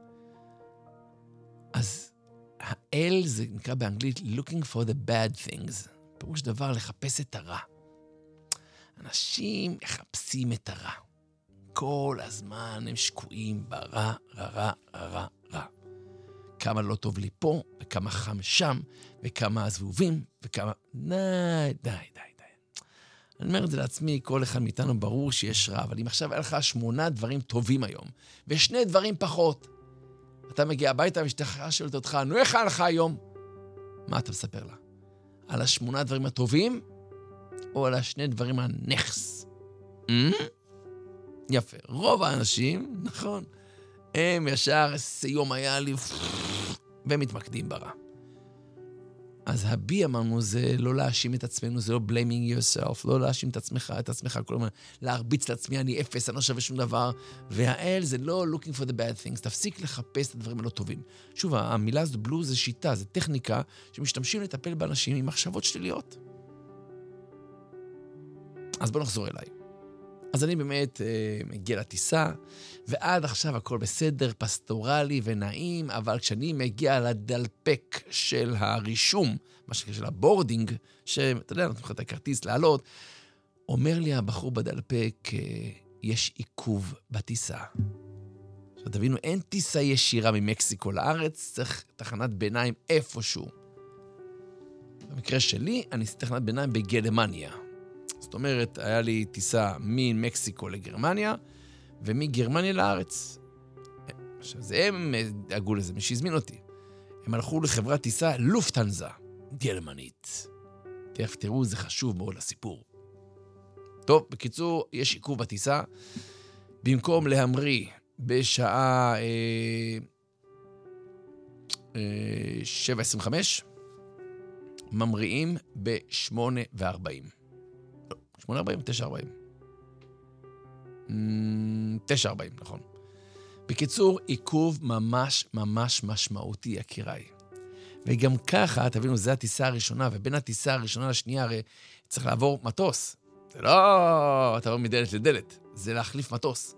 אז האל זה נקרא באנגלית looking for the bad things. פירוש דבר לחפש את הרע. אנשים מחפשים את הרע. כל הזמן הם שקועים ברע, רע, רע, רע, רע. כמה לא טוב לי פה, וכמה חם שם, וכמה הזבובים, וכמה... די, די, די, די. אני אומר את זה לעצמי, כל אחד מאיתנו ברור שיש רע, אבל אם עכשיו היה לך שמונה דברים טובים היום, ושני דברים פחות, אתה מגיע הביתה ואשתך שואלת אותך, נו איך היה לך היום? מה אתה מספר לה? על השמונה דברים הטובים, או על השני דברים הנכס? יפה. רוב האנשים, נכון, הם ישר, סיום היה לי, והם מתמקדים ברע. אז הבי אמרנו, זה לא להאשים את עצמנו, זה לא blaming yourself, לא להאשים את עצמך, את עצמך, כל הזמן, להרביץ לעצמי, אני אפס, אני לא שווה שום דבר, והאל זה לא looking for the bad things, תפסיק לחפש את הדברים הלא טובים. שוב, המילה הזאת בלו זה שיטה, זה טכניקה, שמשתמשים לטפל באנשים עם מחשבות שליליות. אז בואו נחזור אליי. אז אני באמת אה, מגיע לטיסה, ועד עכשיו הכל בסדר, פסטורלי ונעים, אבל כשאני מגיע לדלפק של הרישום, מה שקרה של הבורדינג, שאתה יודע, נתנו לך את הכרטיס לעלות, אומר לי הבחור בדלפק, אה, יש עיכוב בטיסה. עכשיו תבינו, אין טיסה ישירה ממקסיקו לארץ, צריך תחנת ביניים איפשהו. במקרה שלי, אני עשיתי תחנת ביניים בגרמניה. זאת אומרת, היה לי טיסה ממקסיקו לגרמניה, ומגרמניה לארץ. עכשיו, זה הם דאגו לזה, מי שהזמין אותי. הם הלכו לחברת טיסה לופטהנזה, גרמנית. תכף תראו, זה חשוב מאוד לסיפור. טוב, בקיצור, יש עיכוב בטיסה. במקום להמריא בשעה אה, אה, שבע עשרים וחמש, ממריאים ב-שמונה וארבעים. שמונה ארבעים, תשע ארבעים. תשע ארבעים, נכון. בקיצור, עיכוב ממש ממש משמעותי, יקיריי. וגם ככה, תבינו, זו הטיסה הראשונה, ובין הטיסה הראשונה לשנייה, הרי צריך לעבור מטוס. זה לא תעבור מדלת לדלת, זה להחליף מטוס.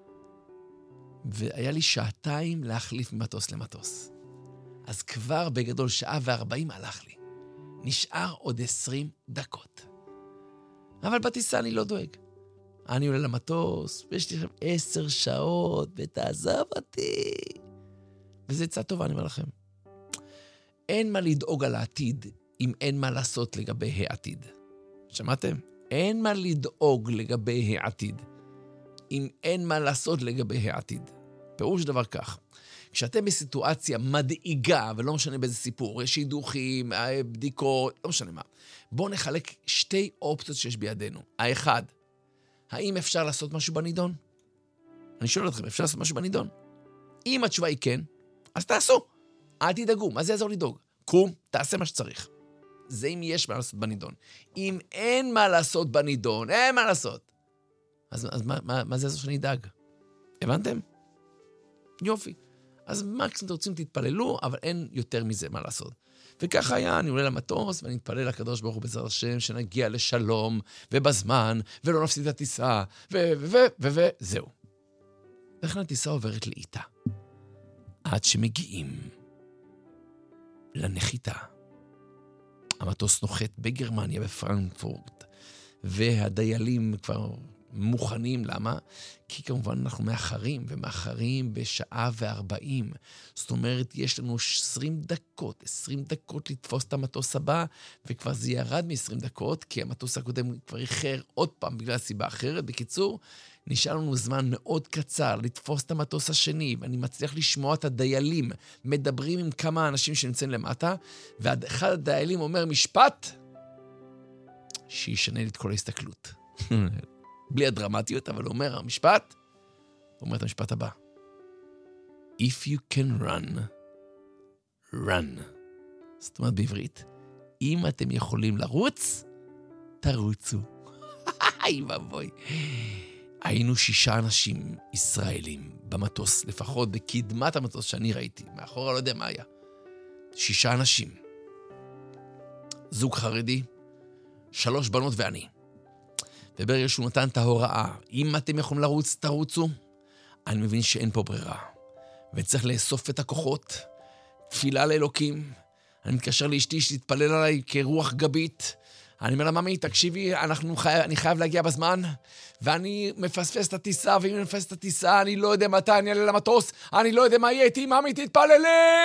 והיה לי שעתיים להחליף ממטוס למטוס. אז כבר בגדול שעה וארבעים הלך לי. נשאר עוד עשרים דקות. אבל בטיסה אני לא דואג. אני עולה למטוס, ויש לי שם עשר שעות, ותעזב אותי. וזה יצא טובה, אני אומר לכם. אין מה לדאוג על העתיד, אם אין מה לעשות לגבי העתיד. שמעתם? אין מה לדאוג לגבי העתיד, אם אין מה לעשות לגבי העתיד. פירוש דבר כך. כשאתם בסיטואציה מדאיגה, ולא משנה באיזה סיפור, יש שידוכים, בדיקות, לא משנה מה. בואו נחלק שתי אופציות שיש בידינו. האחד, האם אפשר לעשות משהו בנידון? אני שואל אתכם, אפשר לעשות משהו בנידון? אם התשובה היא כן, אז תעשו. אל תדאגו, מה זה יעזור לדאוג? קום, תעשה מה שצריך. זה אם יש מה לעשות בנידון. אם אין מה לעשות בנידון, אין מה לעשות. אז, אז מה, מה, מה זה יעזור שאני אדאג? הבנתם? יופי. אז מקסימום אתם רוצים תתפללו, אבל אין יותר מזה מה לעשות. וככה היה, אני עולה למטוס, ואני מתפלל לקדוש ברוך הוא בעזרת השם, שנגיע לשלום, ובזמן, ולא נפסיד את הטיסה, ו... ו... ו... ו... זהו. לכן הטיסה עוברת לאיטה. עד שמגיעים לנחיתה. המטוס נוחת בגרמניה, בפרנקפורט, והדיילים כבר מוכנים, למה? כי כמובן אנחנו מאחרים, ומאחרים בשעה וארבעים. זאת אומרת, יש לנו עשרים דקות, עשרים דקות לתפוס את המטוס הבא, וכבר זה ירד מ-עשרים דקות, כי המטוס הקודם כבר איחר עוד פעם בגלל סיבה אחרת. בקיצור, נשאר לנו זמן מאוד קצר לתפוס את המטוס השני, ואני מצליח לשמוע את הדיילים, מדברים עם כמה אנשים שנמצאים למטה, ואחד הדיילים אומר משפט, שישנה לי את כל ההסתכלות. בלי הדרמטיות, אבל הוא אומר המשפט, הוא אומר את המשפט הבא. If you can run, run. זאת אומרת בעברית, אם אתם יכולים לרוץ, תרוצו. איי ובוי. היינו שישה אנשים ישראלים במטוס, לפחות בקדמת המטוס שאני ראיתי. מאחורה לא יודע מה היה. שישה אנשים. זוג חרדי, שלוש בנות ואני. וברגע שהוא נתן את ההוראה, אם אתם יכולים לרוץ, תרוצו. אני מבין שאין פה ברירה. וצריך לאסוף את הכוחות, תפילה לאלוקים. אני מתקשר לאשתי שתתפלל עליי כרוח גבית. אני אומר לה, ממי, תקשיבי, אנחנו חי... אני חייב להגיע בזמן, ואני מפספס את הטיסה, ואם אני מפספס את הטיסה, אני לא יודע מתי אני אעלה למטוס, אני לא יודע מה יהיה איתי, ממי, תתפללי!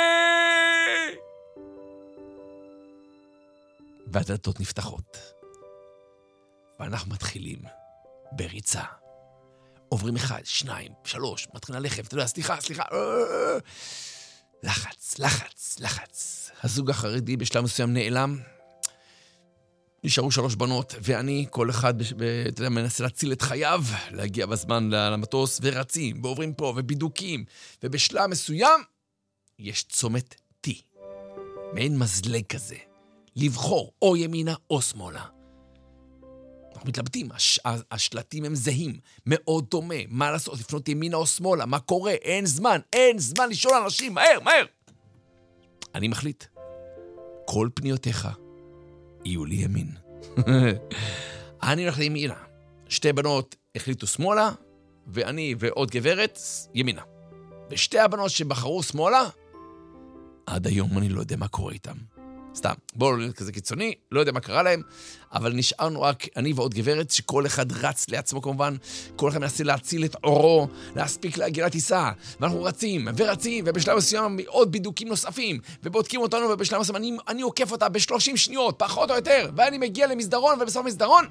והדלתות נפתחות. ואנחנו מתחילים בריצה. עוברים אחד, שניים, שלוש, מתחילים ללכת, אתה יודע, סליחה, סליחה. לחץ, לחץ, לחץ. הזוג החרדי בשלב מסוים נעלם. נשארו שלוש בנות, ואני, כל אחד, אתה יודע, מנסה להציל את חייו, להגיע בזמן למטוס, ורצים, ועוברים פה, ובידוקים, ובשלב מסוים, יש צומת T. מעין מזלג כזה. לבחור או ימינה או שמאלה. אנחנו מתלבטים, הש... השלטים הם זהים, מאוד דומה, מה לעשות, לפנות ימינה או שמאלה, מה קורה, אין זמן, אין זמן לשאול אנשים, מהר, מהר. אני מחליט, כל פניותיך יהיו לי ימין. אני הולך לימינה, שתי בנות החליטו שמאלה, ואני ועוד גברת ימינה. ושתי הבנות שבחרו שמאלה, עד היום אני לא יודע מה קורה איתם. סתם, בואו לא כזה קיצוני, לא יודע מה קרה להם, אבל נשארנו רק אני ועוד גברת, שכל אחד רץ לעצמו כמובן, כל אחד מנסה להציל את אורו, להספיק להגיע לטיסה, ואנחנו רצים ורצים, ובשלב מסוים עוד בידוקים נוספים, ובודקים אותנו, ובשלב מסוים אני, אני עוקף אותה ב-שלושים שניות, פחות או יותר, ואני מגיע למסדרון, ובסוף מסדרון,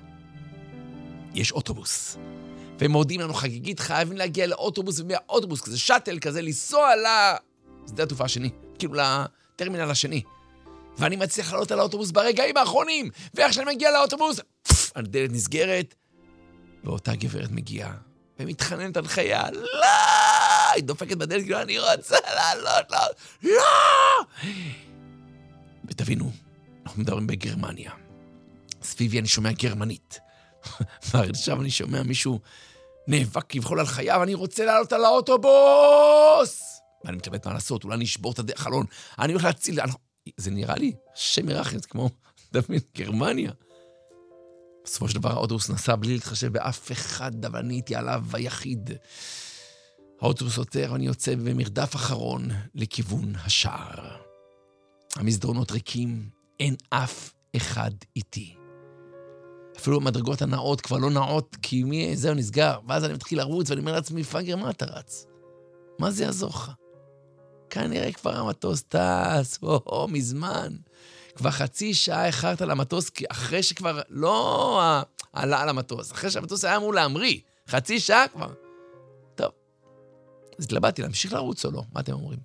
יש אוטובוס. והם מודיעים לנו חגיגית, חייבים להגיע לאוטובוס, ומהאוטובוס כזה, שטל כזה, לנסוע לשדה התעופה השני, כאילו לטרמינל השני. ואני מצליח לעלות על האוטובוס ברגעים האחרונים, ואיך שאני מגיע לאוטובוס, פפפ, הדלת נסגרת, ואותה גברת מגיעה, ומתחננת על חייה, לא! היא דופקת בדלת, כאילו, אני רוצה לעלות, לא! לא! ותבינו, אנחנו מדברים בגרמניה. סביבי אני שומע גרמנית. ועכשיו אני שומע מישהו נאבק כבכל על חייו, ואני רוצה לעלות על האוטובוס! ואני מתלבט מה לעשות, אולי נשבור את החלון, אני הולך להציל, זה נראה לי שם ירחם, זה כמו דוד גרמניה. בסופו של דבר האוטובוס נסע בלי להתחשב באף אחד, אבל אני הייתי עליו היחיד. האוטובוס עותר, ואני יוצא במרדף אחרון לכיוון השער. המסדרונות ריקים, אין אף אחד איתי. אפילו המדרגות הנאות כבר לא נאות, כי מי, זהו נסגר. ואז אני מתחיל לרוץ, ואני אומר לעצמי, פאגר, מה אתה רץ? מה זה יעזור לך? כנראה כבר המטוס טס, או, מזמן. כבר חצי שעה אחרת על המטוס, אחרי שכבר לא עלה על המטוס, אחרי שהמטוס היה אמור להמריא, חצי שעה כבר. טוב, אז התלבטתי, להמשיך לרוץ או לא? מה אתם אומרים?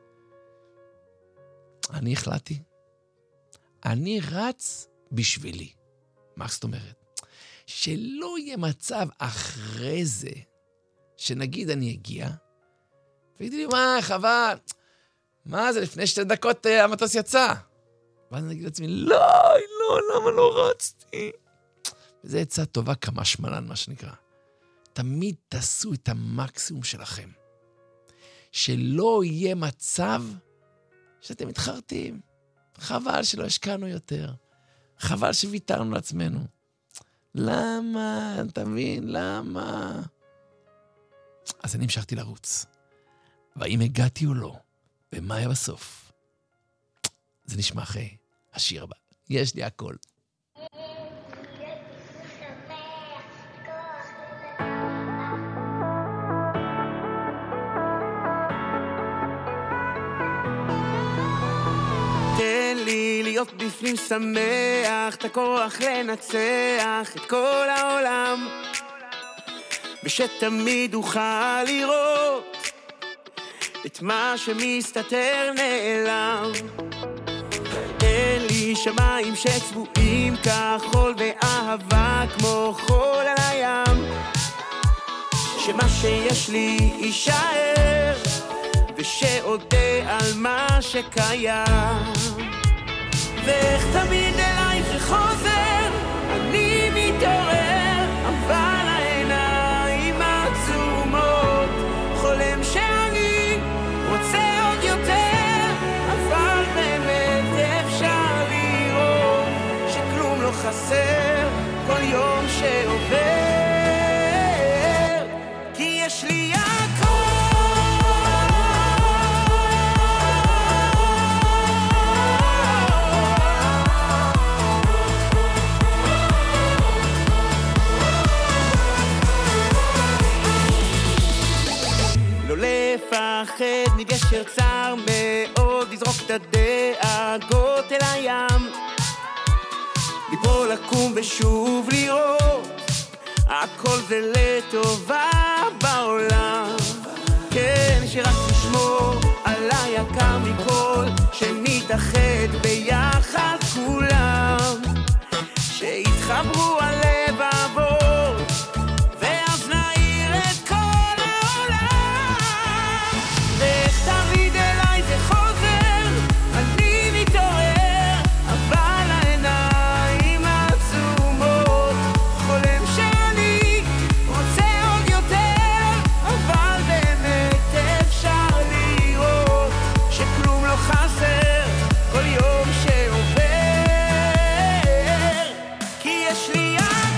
אני החלטתי. אני רץ בשבילי. מה זאת אומרת? שלא יהיה מצב אחרי זה, שנגיד אני אגיע, ויגידי לי, מה, חבל, מה זה, לפני שתי דקות המטוס יצא. ואז אני אגיד לעצמי, לא, לא, למה לא רצתי? וזה עצה טובה כמה שמלן, מה שנקרא. תמיד תעשו את המקסימום שלכם. שלא יהיה מצב שאתם מתחרטים. חבל שלא השקענו יותר. חבל שוויתרנו לעצמנו. למה? אתה מבין? למה? אז אני המשכתי לרוץ. והאם הגעתי או לא, ומה היה בסוף? זה נשמע אחרי השיר הבא. יש לי הכל. תן לי להיות בפנים שמח, את הכוח לנצח את כל העולם, ושתמיד אוכל לראות את מה שמסתתר נעלם. תן לי שמיים שצבועים כחול ואהבה כמו חול על הים, שמה שיש לי יישאר ושאודה על מה שקיים. ואיך תמיד אלייך חוזר, אני מתעורר, את הדאגות אל הים, ליפול לקום ושוב לראות, הכל זה לטובה בעולם. כן, שרק תשמור על היקר מכל, שנתאחד ביחד כולם, שיתחברו הלבבות, ואז נעיר את כל העולם. ואיך תמיד אליי זה חוזר, אני מתעורר, אבל העיניים עצומות, חולם שאני רוצה עוד יותר, אבל באמת אפשר לראות שכלום לא חסר כל יום שעובר, כי יש לי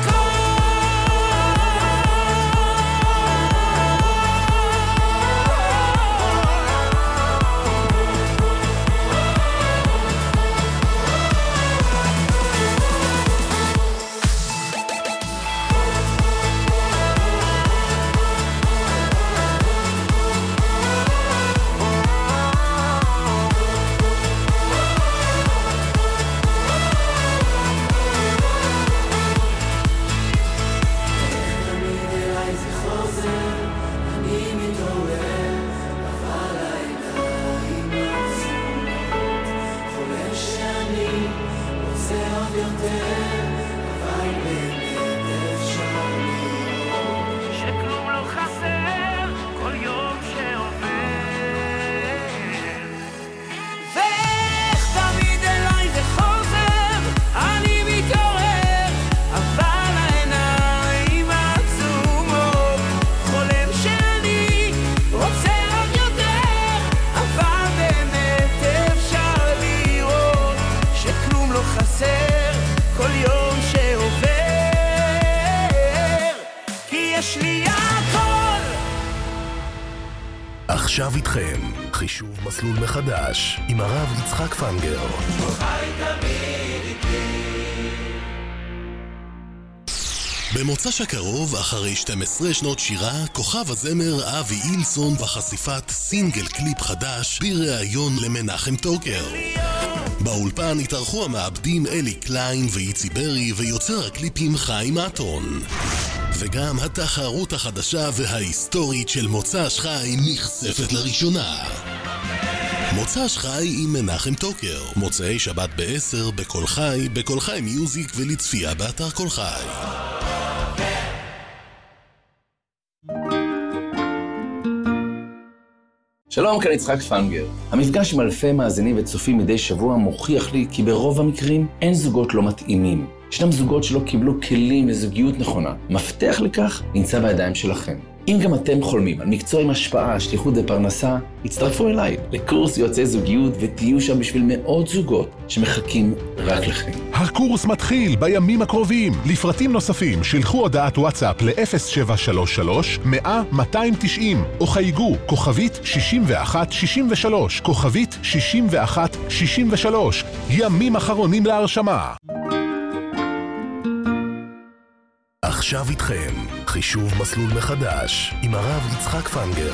עכשיו איתכם, חישוב מסלול מחדש, עם הרב יצחק פנגר. במוצ"ש הקרוב, אחרי שתים עשרה שנות שירה, כוכב הזמר אבי אילסון בחשיפת סינגל קליפ חדש בראיון למנחם טוקר. באולפן התארחו המעבדים אלי קליין ואיצי ברי ויוצר הקליפים חיים אטון. וגם התחרות החדשה וההיסטורית של מוצ"ש חי נחשפת לראשונה. מוצ"ש חי עם מנחם טוקר, מוצאי שבת בעשר בכל חי, בכל חי מיוזיק ולצפייה באתר כל חי. שלום, כאן יצחק פנגר. המפגש עם אלפי מאזינים וצופים מדי שבוע מוכיח לי כי ברוב המקרים אין זוגות לא מתאימים. ישנם זוגות שלא קיבלו כלים לזוגיות נכונה. מפתח לכך נמצא בידיים שלכם. אם גם אתם חולמים על מקצוע עם השפעה, שליחות ופרנסה, הצטרפו אליי לקורס יועצי זוגיות ותהיו שם בשביל מאות זוגות שמחכים רק לכם. הקורס מתחיל בימים הקרובים. לפרטים נוספים שלחו הודעת וואטסאפ ל-אפס שבע שלוש שלוש מאה מאתיים תשעים או חייגו כוכבית שישים ואחת שישים ושלוש, כוכבית שישים ואחת שישים ושלוש. ימים אחרונים להרשמה. עכשיו איתכם, חישוב מסלול מחדש, עם הרב יצחק פנגר.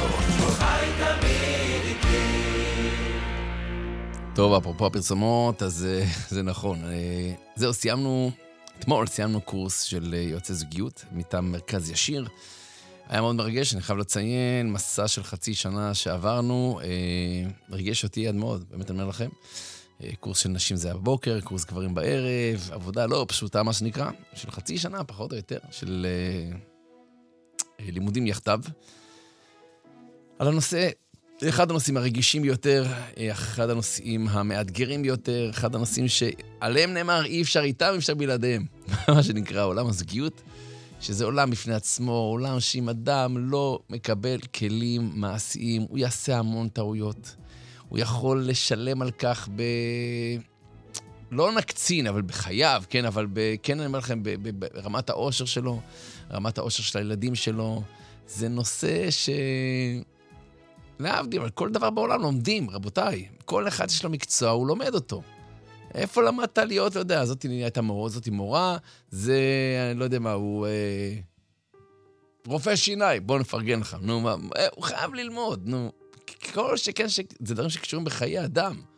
טוב, אפרופו הפרסומות, אז זה נכון. זהו, סיימנו, אתמול סיימנו קורס של יועצי זוגיות, מטעם מרכז ישיר. היה מאוד מרגש, אני חייב לציין, מסע של חצי שנה שעברנו, מרגש אותי עד מאוד, באמת אני אומר לכם. קורס של נשים זה בבוקר, קורס גברים בערב, עבודה לא פשוטה מה שנקרא, של חצי שנה פחות או יותר, של uh, לימודים יחדיו. על הנושא, אחד הנושאים הרגישים ביותר, אחד הנושאים המאתגרים ביותר, אחד הנושאים שעליהם נאמר אי אפשר איתם, אי אפשר בלעדיהם. מה שנקרא עולם הזוגיות, שזה עולם בפני עצמו, עולם שאם אדם לא מקבל כלים מעשיים, הוא יעשה המון טעויות. הוא יכול לשלם על כך ב... לא נקצין, אבל בחייו, כן, אבל ב... כן, אני אומר לכם, ב... ב... ברמת האושר שלו, רמת האושר של הילדים שלו, זה נושא ש... להבדיל, אבל כל דבר בעולם לומדים, רבותיי. כל אחד יש לו מקצוע, הוא לומד אותו. איפה למדת להיות, לא יודע, זאת הייתה מורה, זאת היא מורה, זה, אני לא יודע מה, הוא... אה... רופא שיני, בוא נפרגן לך, נו, מה, הוא חייב ללמוד, נו. כל שכן, ש... זה דברים שקשורים בחיי אדם.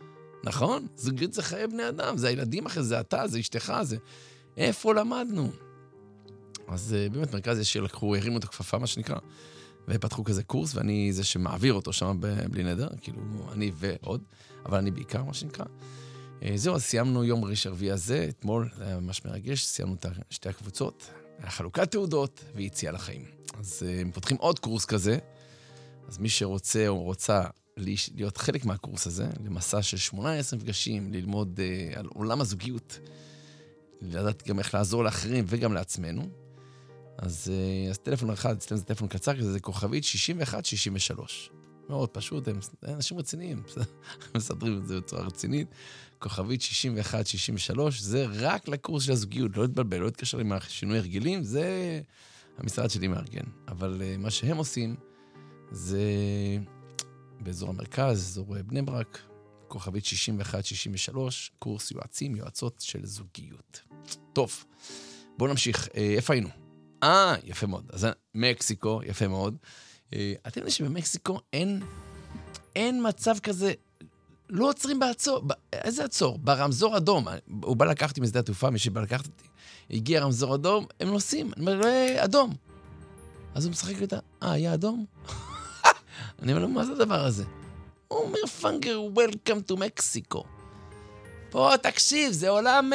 נכון? זוגיות זה חיי בני אדם, זה הילדים אחרי זה, אתה, זה אשתך, זה... איפה למדנו? אז באמת מרכז יש שלקחו, הרימו את הכפפה, מה שנקרא, ופתחו כזה קורס, ואני זה שמעביר אותו שם בלי נדר, כאילו אני ועוד, אבל אני בעיקר, מה שנקרא. זהו, אז סיימנו יום ראשון רביעי הזה, אתמול, היה ממש מרגש, סיימנו את שתי הקבוצות, היה חלוקת תעודות ויציאה לחיים. אז הם פותחים עוד קורס כזה, אז מי שרוצה או רוצה להיות חלק מהקורס הזה, למסע של שמונה עשרה מפגשים, ללמוד uh, על עולם הזוגיות, לדעת גם איך לעזור לאחרים וגם לעצמנו, אז, uh, אז טלפון אחד, אצלם זה טלפון קצר, זה כוכבית שישים ואחת שישים ושלוש. מאוד פשוט, הם אנשים רציניים, מסדרים את זה בצורה רצינית. כוכבית שישים ואחת שישים ושלוש, זה רק לקורס של הזוגיות, לא להתבלבל, לא להתקשר עם השינוי הרגילים, זה המשרד שלי מארגן. אבל uh, מה שהם עושים, זה באזור המרכז, אזור בני ברק, כוכבית שישים ואחת שישים ושלוש, קורס יועצים, יועצות של זוגיות. טוב, בואו נמשיך. איפה היינו? אה, יפה מאוד. אז מקסיקו, יפה מאוד. אתם יודעים שבמקסיקו אין, אין מצב כזה, לא עוצרים בעצור, איזה עצור? ברמזור אדום. הוא בא לקחת עם שדה התעופה, מי שבא לקחת אותי. הגיע רמזור אדום, הם נוסעים. אני אומר, אדום. אז הוא משחק לי, אה, היה אדום? אני אומר לו, מה זה הדבר הזה? הוא אומר, פנגר, Welcome to Mexico. פה, תקשיב, זה עולם...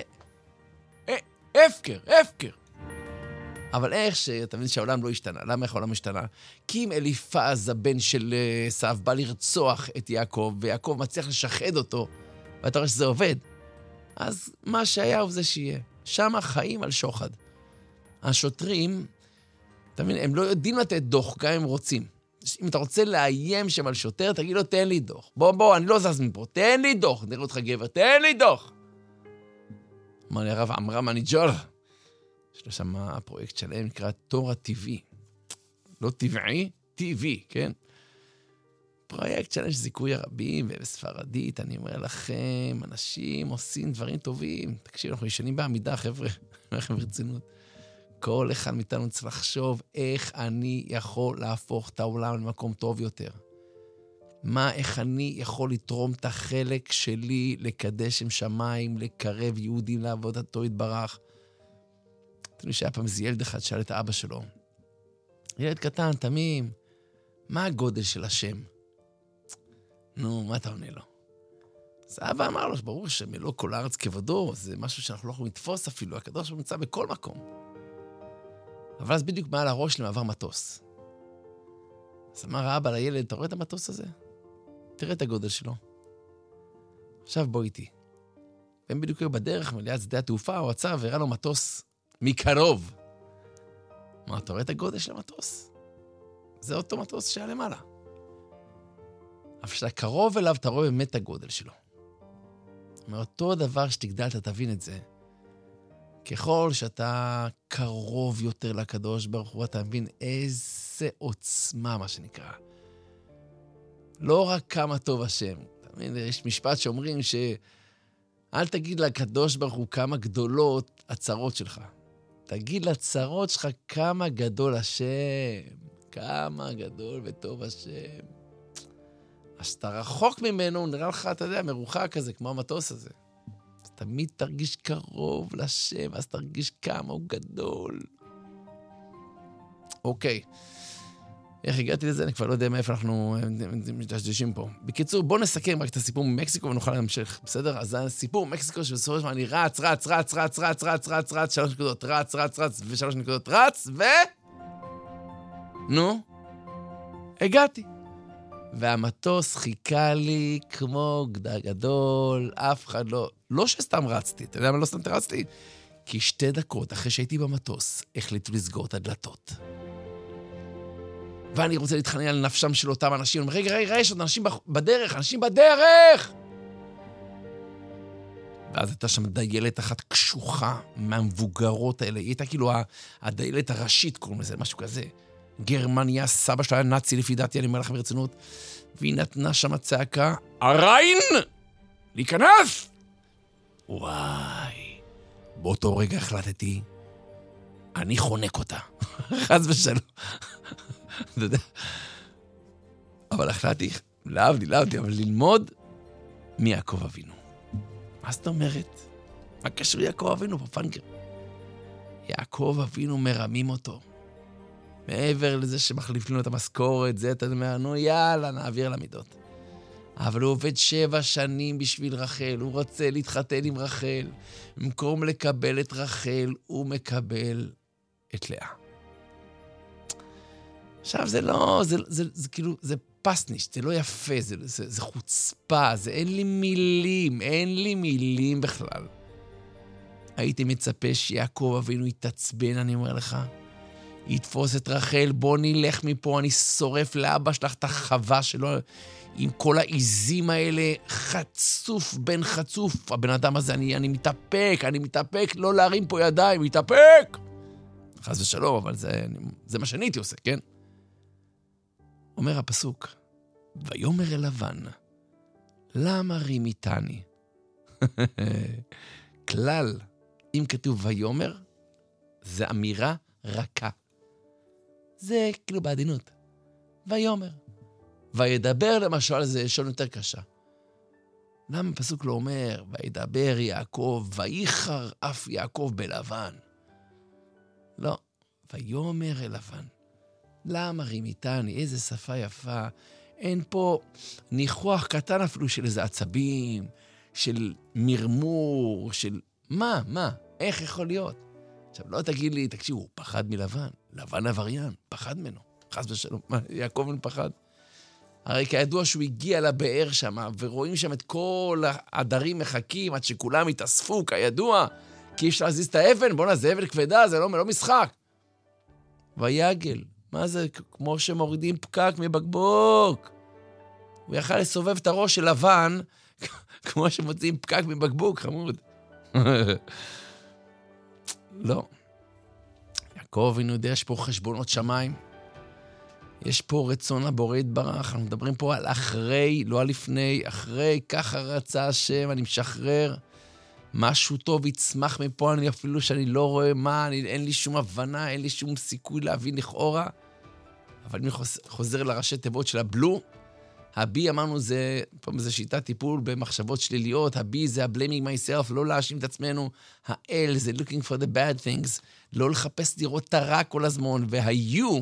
הפקר, הפקר. אבל איך שאתה מבין שהעולם לא השתנה? למה איך העולם השתנה? כי אם אליפז, הבן של עשיו, בא לרצוח את יעקב, ויעקב מצליח לשחד אותו, ואתה רואה שזה עובד, אז מה שהיה הוא זה שיהיה. שם חיים על שוחד. השוטרים, אתה מבין, הם לא יודעים לתת דוח, גם הם רוצים. אם אתה רוצה לאיים שם על שוטר, תגיד לו, תן לי דוח. בוא, בוא, אני לא זז מפה, תן לי דוח. נראה אותך גבר, תן לי דוח. אמר לי הרב עמרם הניג'ור, יש לו שם הפרויקט שלהם, נקרא תור הטבעי. לא טבעי, טבעי, כן? פרויקט שלהם שזיכוי הרבים, ובספרדית, אני אומר לכם, אנשים עושים דברים טובים. תקשיב, אנחנו ישנים בעמידה, חבר'ה, לכם ברצינות. כל אחד מאיתנו צריך לחשוב איך אני יכול להפוך את העולם למקום טוב יותר. מה, איך אני יכול לתרום את החלק שלי לקדש עם שמיים, לקרב יהודים לעבודתו יתברך. אתם שהיה פעם איזה ילד אחד שאל את האבא שלו, ילד קטן, תמים, מה הגודל של השם? נו, מה אתה עונה לו? אז האבא אמר לו, ברור שמלוא כל הארץ כבודו, זה משהו שאנחנו לא יכולים לתפוס אפילו, הקדוש הוא נמצא בכל מקום. אבל אז בדיוק מעל הראש שלהם עבר מטוס. אז אמר האבא לילד, אתה רואה את המטוס הזה? תראה את הגודל שלו. עכשיו בוא איתי. והם בדיוק היו בדרך, ליד שדה התעופה, הוא עצר והראה לו מטוס מקרוב. אמר, אתה רואה את הגודל של המטוס? זה אותו מטוס שהיה למעלה. אבל כשאתה קרוב אליו, אתה רואה באמת את הגודל שלו. מאותו דבר שתגדל, אתה תבין את זה. ככל שאתה קרוב יותר לקדוש ברוך הוא, אתה מבין איזה עוצמה, מה שנקרא. לא רק כמה טוב השם. אתה מבין, יש משפט שאומרים ש... אל תגיד לקדוש ברוך הוא כמה גדולות הצרות שלך. תגיד לצרות שלך כמה גדול השם. כמה גדול וטוב השם. אז אתה רחוק ממנו, נראה לך, אתה יודע, מרוחק כזה, כמו המטוס הזה. תמיד תרגיש קרוב לשם, אז תרגיש כמה הוא גדול. אוקיי. איך הגעתי לזה? אני כבר לא יודע מאיפה אנחנו מדשדשים פה. בקיצור, בואו נסכם רק את הסיפור ממקסיקו ונוכל להמשיך, בסדר? אז הסיפור ממקסיקו שבסופו של דבר אני רץ, רץ, רץ, רץ, רץ, רץ, רץ, רץ, שלוש נקודות, רץ, רץ, רץ, ושלוש נקודות, רץ, ו... נו, הגעתי. והמטוס חיכה לי כמו גדול, אף אחד לא... לא שסתם רצתי, אתה יודע מה לא סתם רצתי? כי שתי דקות אחרי שהייתי במטוס, החליטו לסגור את הדלתות. ואני רוצה להתחנן על נפשם של אותם אנשים. אני אומר, רגע, רגע, יש עוד אנשים בדרך, אנשים בדרך! ואז הייתה שם דיילת אחת קשוחה מהמבוגרות האלה. היא הייתה כאילו הדיילת הראשית, קוראים לזה, משהו כזה. גרמניה, סבא שלה היה נאצי לפי דעתי, אני אומר לכם ברצינות. והיא נתנה שם צעקה, הריין! להיכנס! וואי, באותו רגע החלטתי, אני חונק אותה. חס ושלום. אתה יודע. אבל החלטתי, להבדי, להבדי, אבל ללמוד מי יעקב אבינו? מה זאת אומרת? מה קשור יעקב אבינו פה, פנקר? יעקב אבינו מרמים אותו. מעבר לזה שמחליפים לו את המשכורת, זה אתה אומר, נו יאללה, נעביר למידות. אבל הוא עובד שבע שנים בשביל רחל, הוא רוצה להתחתן עם רחל. במקום לקבל את רחל, הוא מקבל את לאה. עכשיו, זה לא, זה, זה, זה, זה כאילו, זה פסניש, זה לא יפה, זה, זה, זה חוצפה, זה אין לי מילים, אין לי מילים בכלל. הייתי מצפה שיעקב אבינו יתעצבן, אני אומר לך. יתפוס את רחל, בוא נלך מפה, אני שורף לאבא שלך את החווה שלו, עם כל העיזים האלה, חצוף בן חצוף. הבן אדם הזה, אני, אני מתאפק, אני מתאפק, לא להרים פה ידיים, מתאפק! חס ושלום, אבל זה, זה מה שאני הייתי עושה, כן? אומר הפסוק, ויאמר אל לבן, למה רימיתני? כלל, אם כתוב ויאמר, זה אמירה רכה. זה כאילו בעדינות. ויאמר. וידבר למשל, זה לשון יותר קשה. למה הפסוק לא אומר, וידבר יעקב, ויחר אף יעקב בלבן? לא, ויאמר אל לבן. למה רימיתני? איזה שפה יפה. אין פה ניחוח קטן אפילו של איזה עצבים, של מרמור, של מה, מה, איך יכול להיות? עכשיו, לא תגיד לי, תקשיב, הוא פחד מלבן. לבן עבריין, פחד ממנו. חס ושלום, מה, יעקב אין פחד? הרי כידוע שהוא הגיע לבאר שם, ורואים שם את כל העדרים מחכים, עד שכולם התאספו, כידוע, כי אפשר להזיז את האבן, בוא נעשה אבן כבדה, זה לא, לא משחק. ויגל, מה זה? כמו שמורידים פקק מבקבוק. הוא יכל לסובב את הראש של לבן, כמו שמוצאים פקק מבקבוק, חמוד. לא. יעקב, אבינו יודע, יש פה חשבונות שמיים. יש פה רצון הבורא יתברך. אנחנו מדברים פה על אחרי, לא על לפני, אחרי, ככה רצה השם, אני משחרר. משהו טוב יצמח מפה, אני אפילו שאני לא רואה מה, אני, אין לי שום הבנה, אין לי שום סיכוי להבין לכאורה. אבל אני חוזר לראשי תיבות של הבלו. הבי, אמרנו, זה, פעם זה שיטת טיפול במחשבות שליליות. הבי זה ה-blaming myself, לא להאשים את עצמנו. ה-L זה looking for the bad things, לא לחפש לראות את הרע כל הזמן. וה-U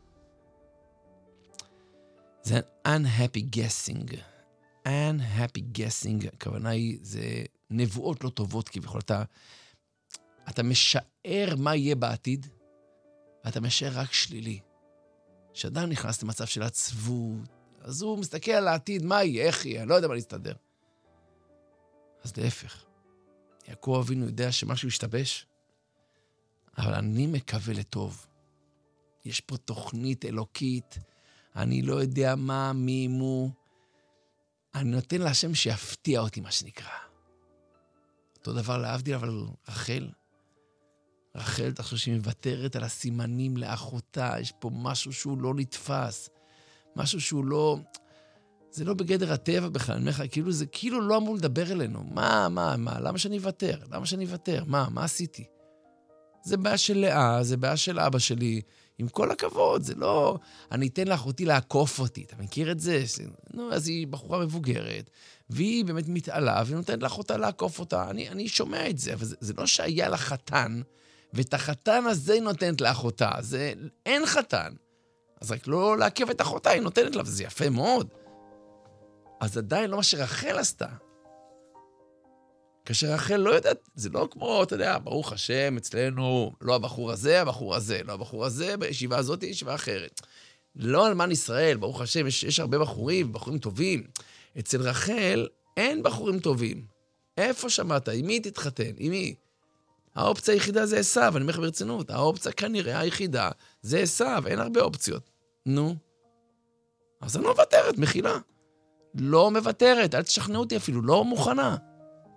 זה unhappy guessing. unhappy guessing, הכוונה היא, זה נבואות לא טובות כביכול. אתה, אתה משער מה יהיה בעתיד, ואתה משער רק שלילי. כשאדם נכנס למצב של עצבות, אז הוא מסתכל על העתיד, מה יהיה, איך יהיה, אני לא יודע מה להסתדר. אז להפך, יעקב אבינו יודע שמשהו ישתבש, אבל אני מקווה לטוב. יש פה תוכנית אלוקית, אני לא יודע מה, מי, מו. אני נותן להשם שיפתיע אותי, מה שנקרא. אותו דבר להבדיל, אבל רחל, רחל, תחשוב שהיא מוותרת על הסימנים לאחותה, יש פה משהו שהוא לא נתפס, משהו שהוא לא, זה לא בגדר הטבע בכלל, אני אומר לך, כאילו זה כאילו לא אמור לדבר אלינו. מה, מה, מה, למה שאני אוותר? למה שאני אוותר? מה, מה עשיתי? זה בעיה של לאה, זה בעיה של אבא שלי, עם כל הכבוד, זה לא, אני אתן לאחותי לעקוף אותי, אתה מכיר את זה? נו, אז היא בחורה מבוגרת, והיא באמת מתעלה, ונותנת לאחותה לעקוף אותה, אני, אני שומע את זה, אבל זה, זה לא שהיה לה חתן, ואת החתן הזה היא נותנת לאחותה, זה, אין חתן. אז רק לא לעכב את אחותה, היא נותנת לה, וזה יפה מאוד. אז עדיין לא מה שרחל עשתה. כאשר רחל לא יודעת, זה לא כמו, אתה יודע, ברוך השם, אצלנו, לא הבחור הזה, הבחור הזה, לא הבחור הזה, בישיבה הזאת, ישיבה אחרת. לא אלמן ישראל, ברוך השם, יש, יש הרבה בחורים, בחורים טובים. אצל רחל אין בחורים טובים. איפה שמעת? עם מי תתחתן? עם מי? האופציה היחידה זה עשיו, אני אומר לך ברצינות. האופציה כנראה היחידה זה עשיו, אין הרבה אופציות. נו. אז אני לא מוותרת, מחילה. לא מוותרת, אל תשכנעו אותי אפילו, לא מוכנה.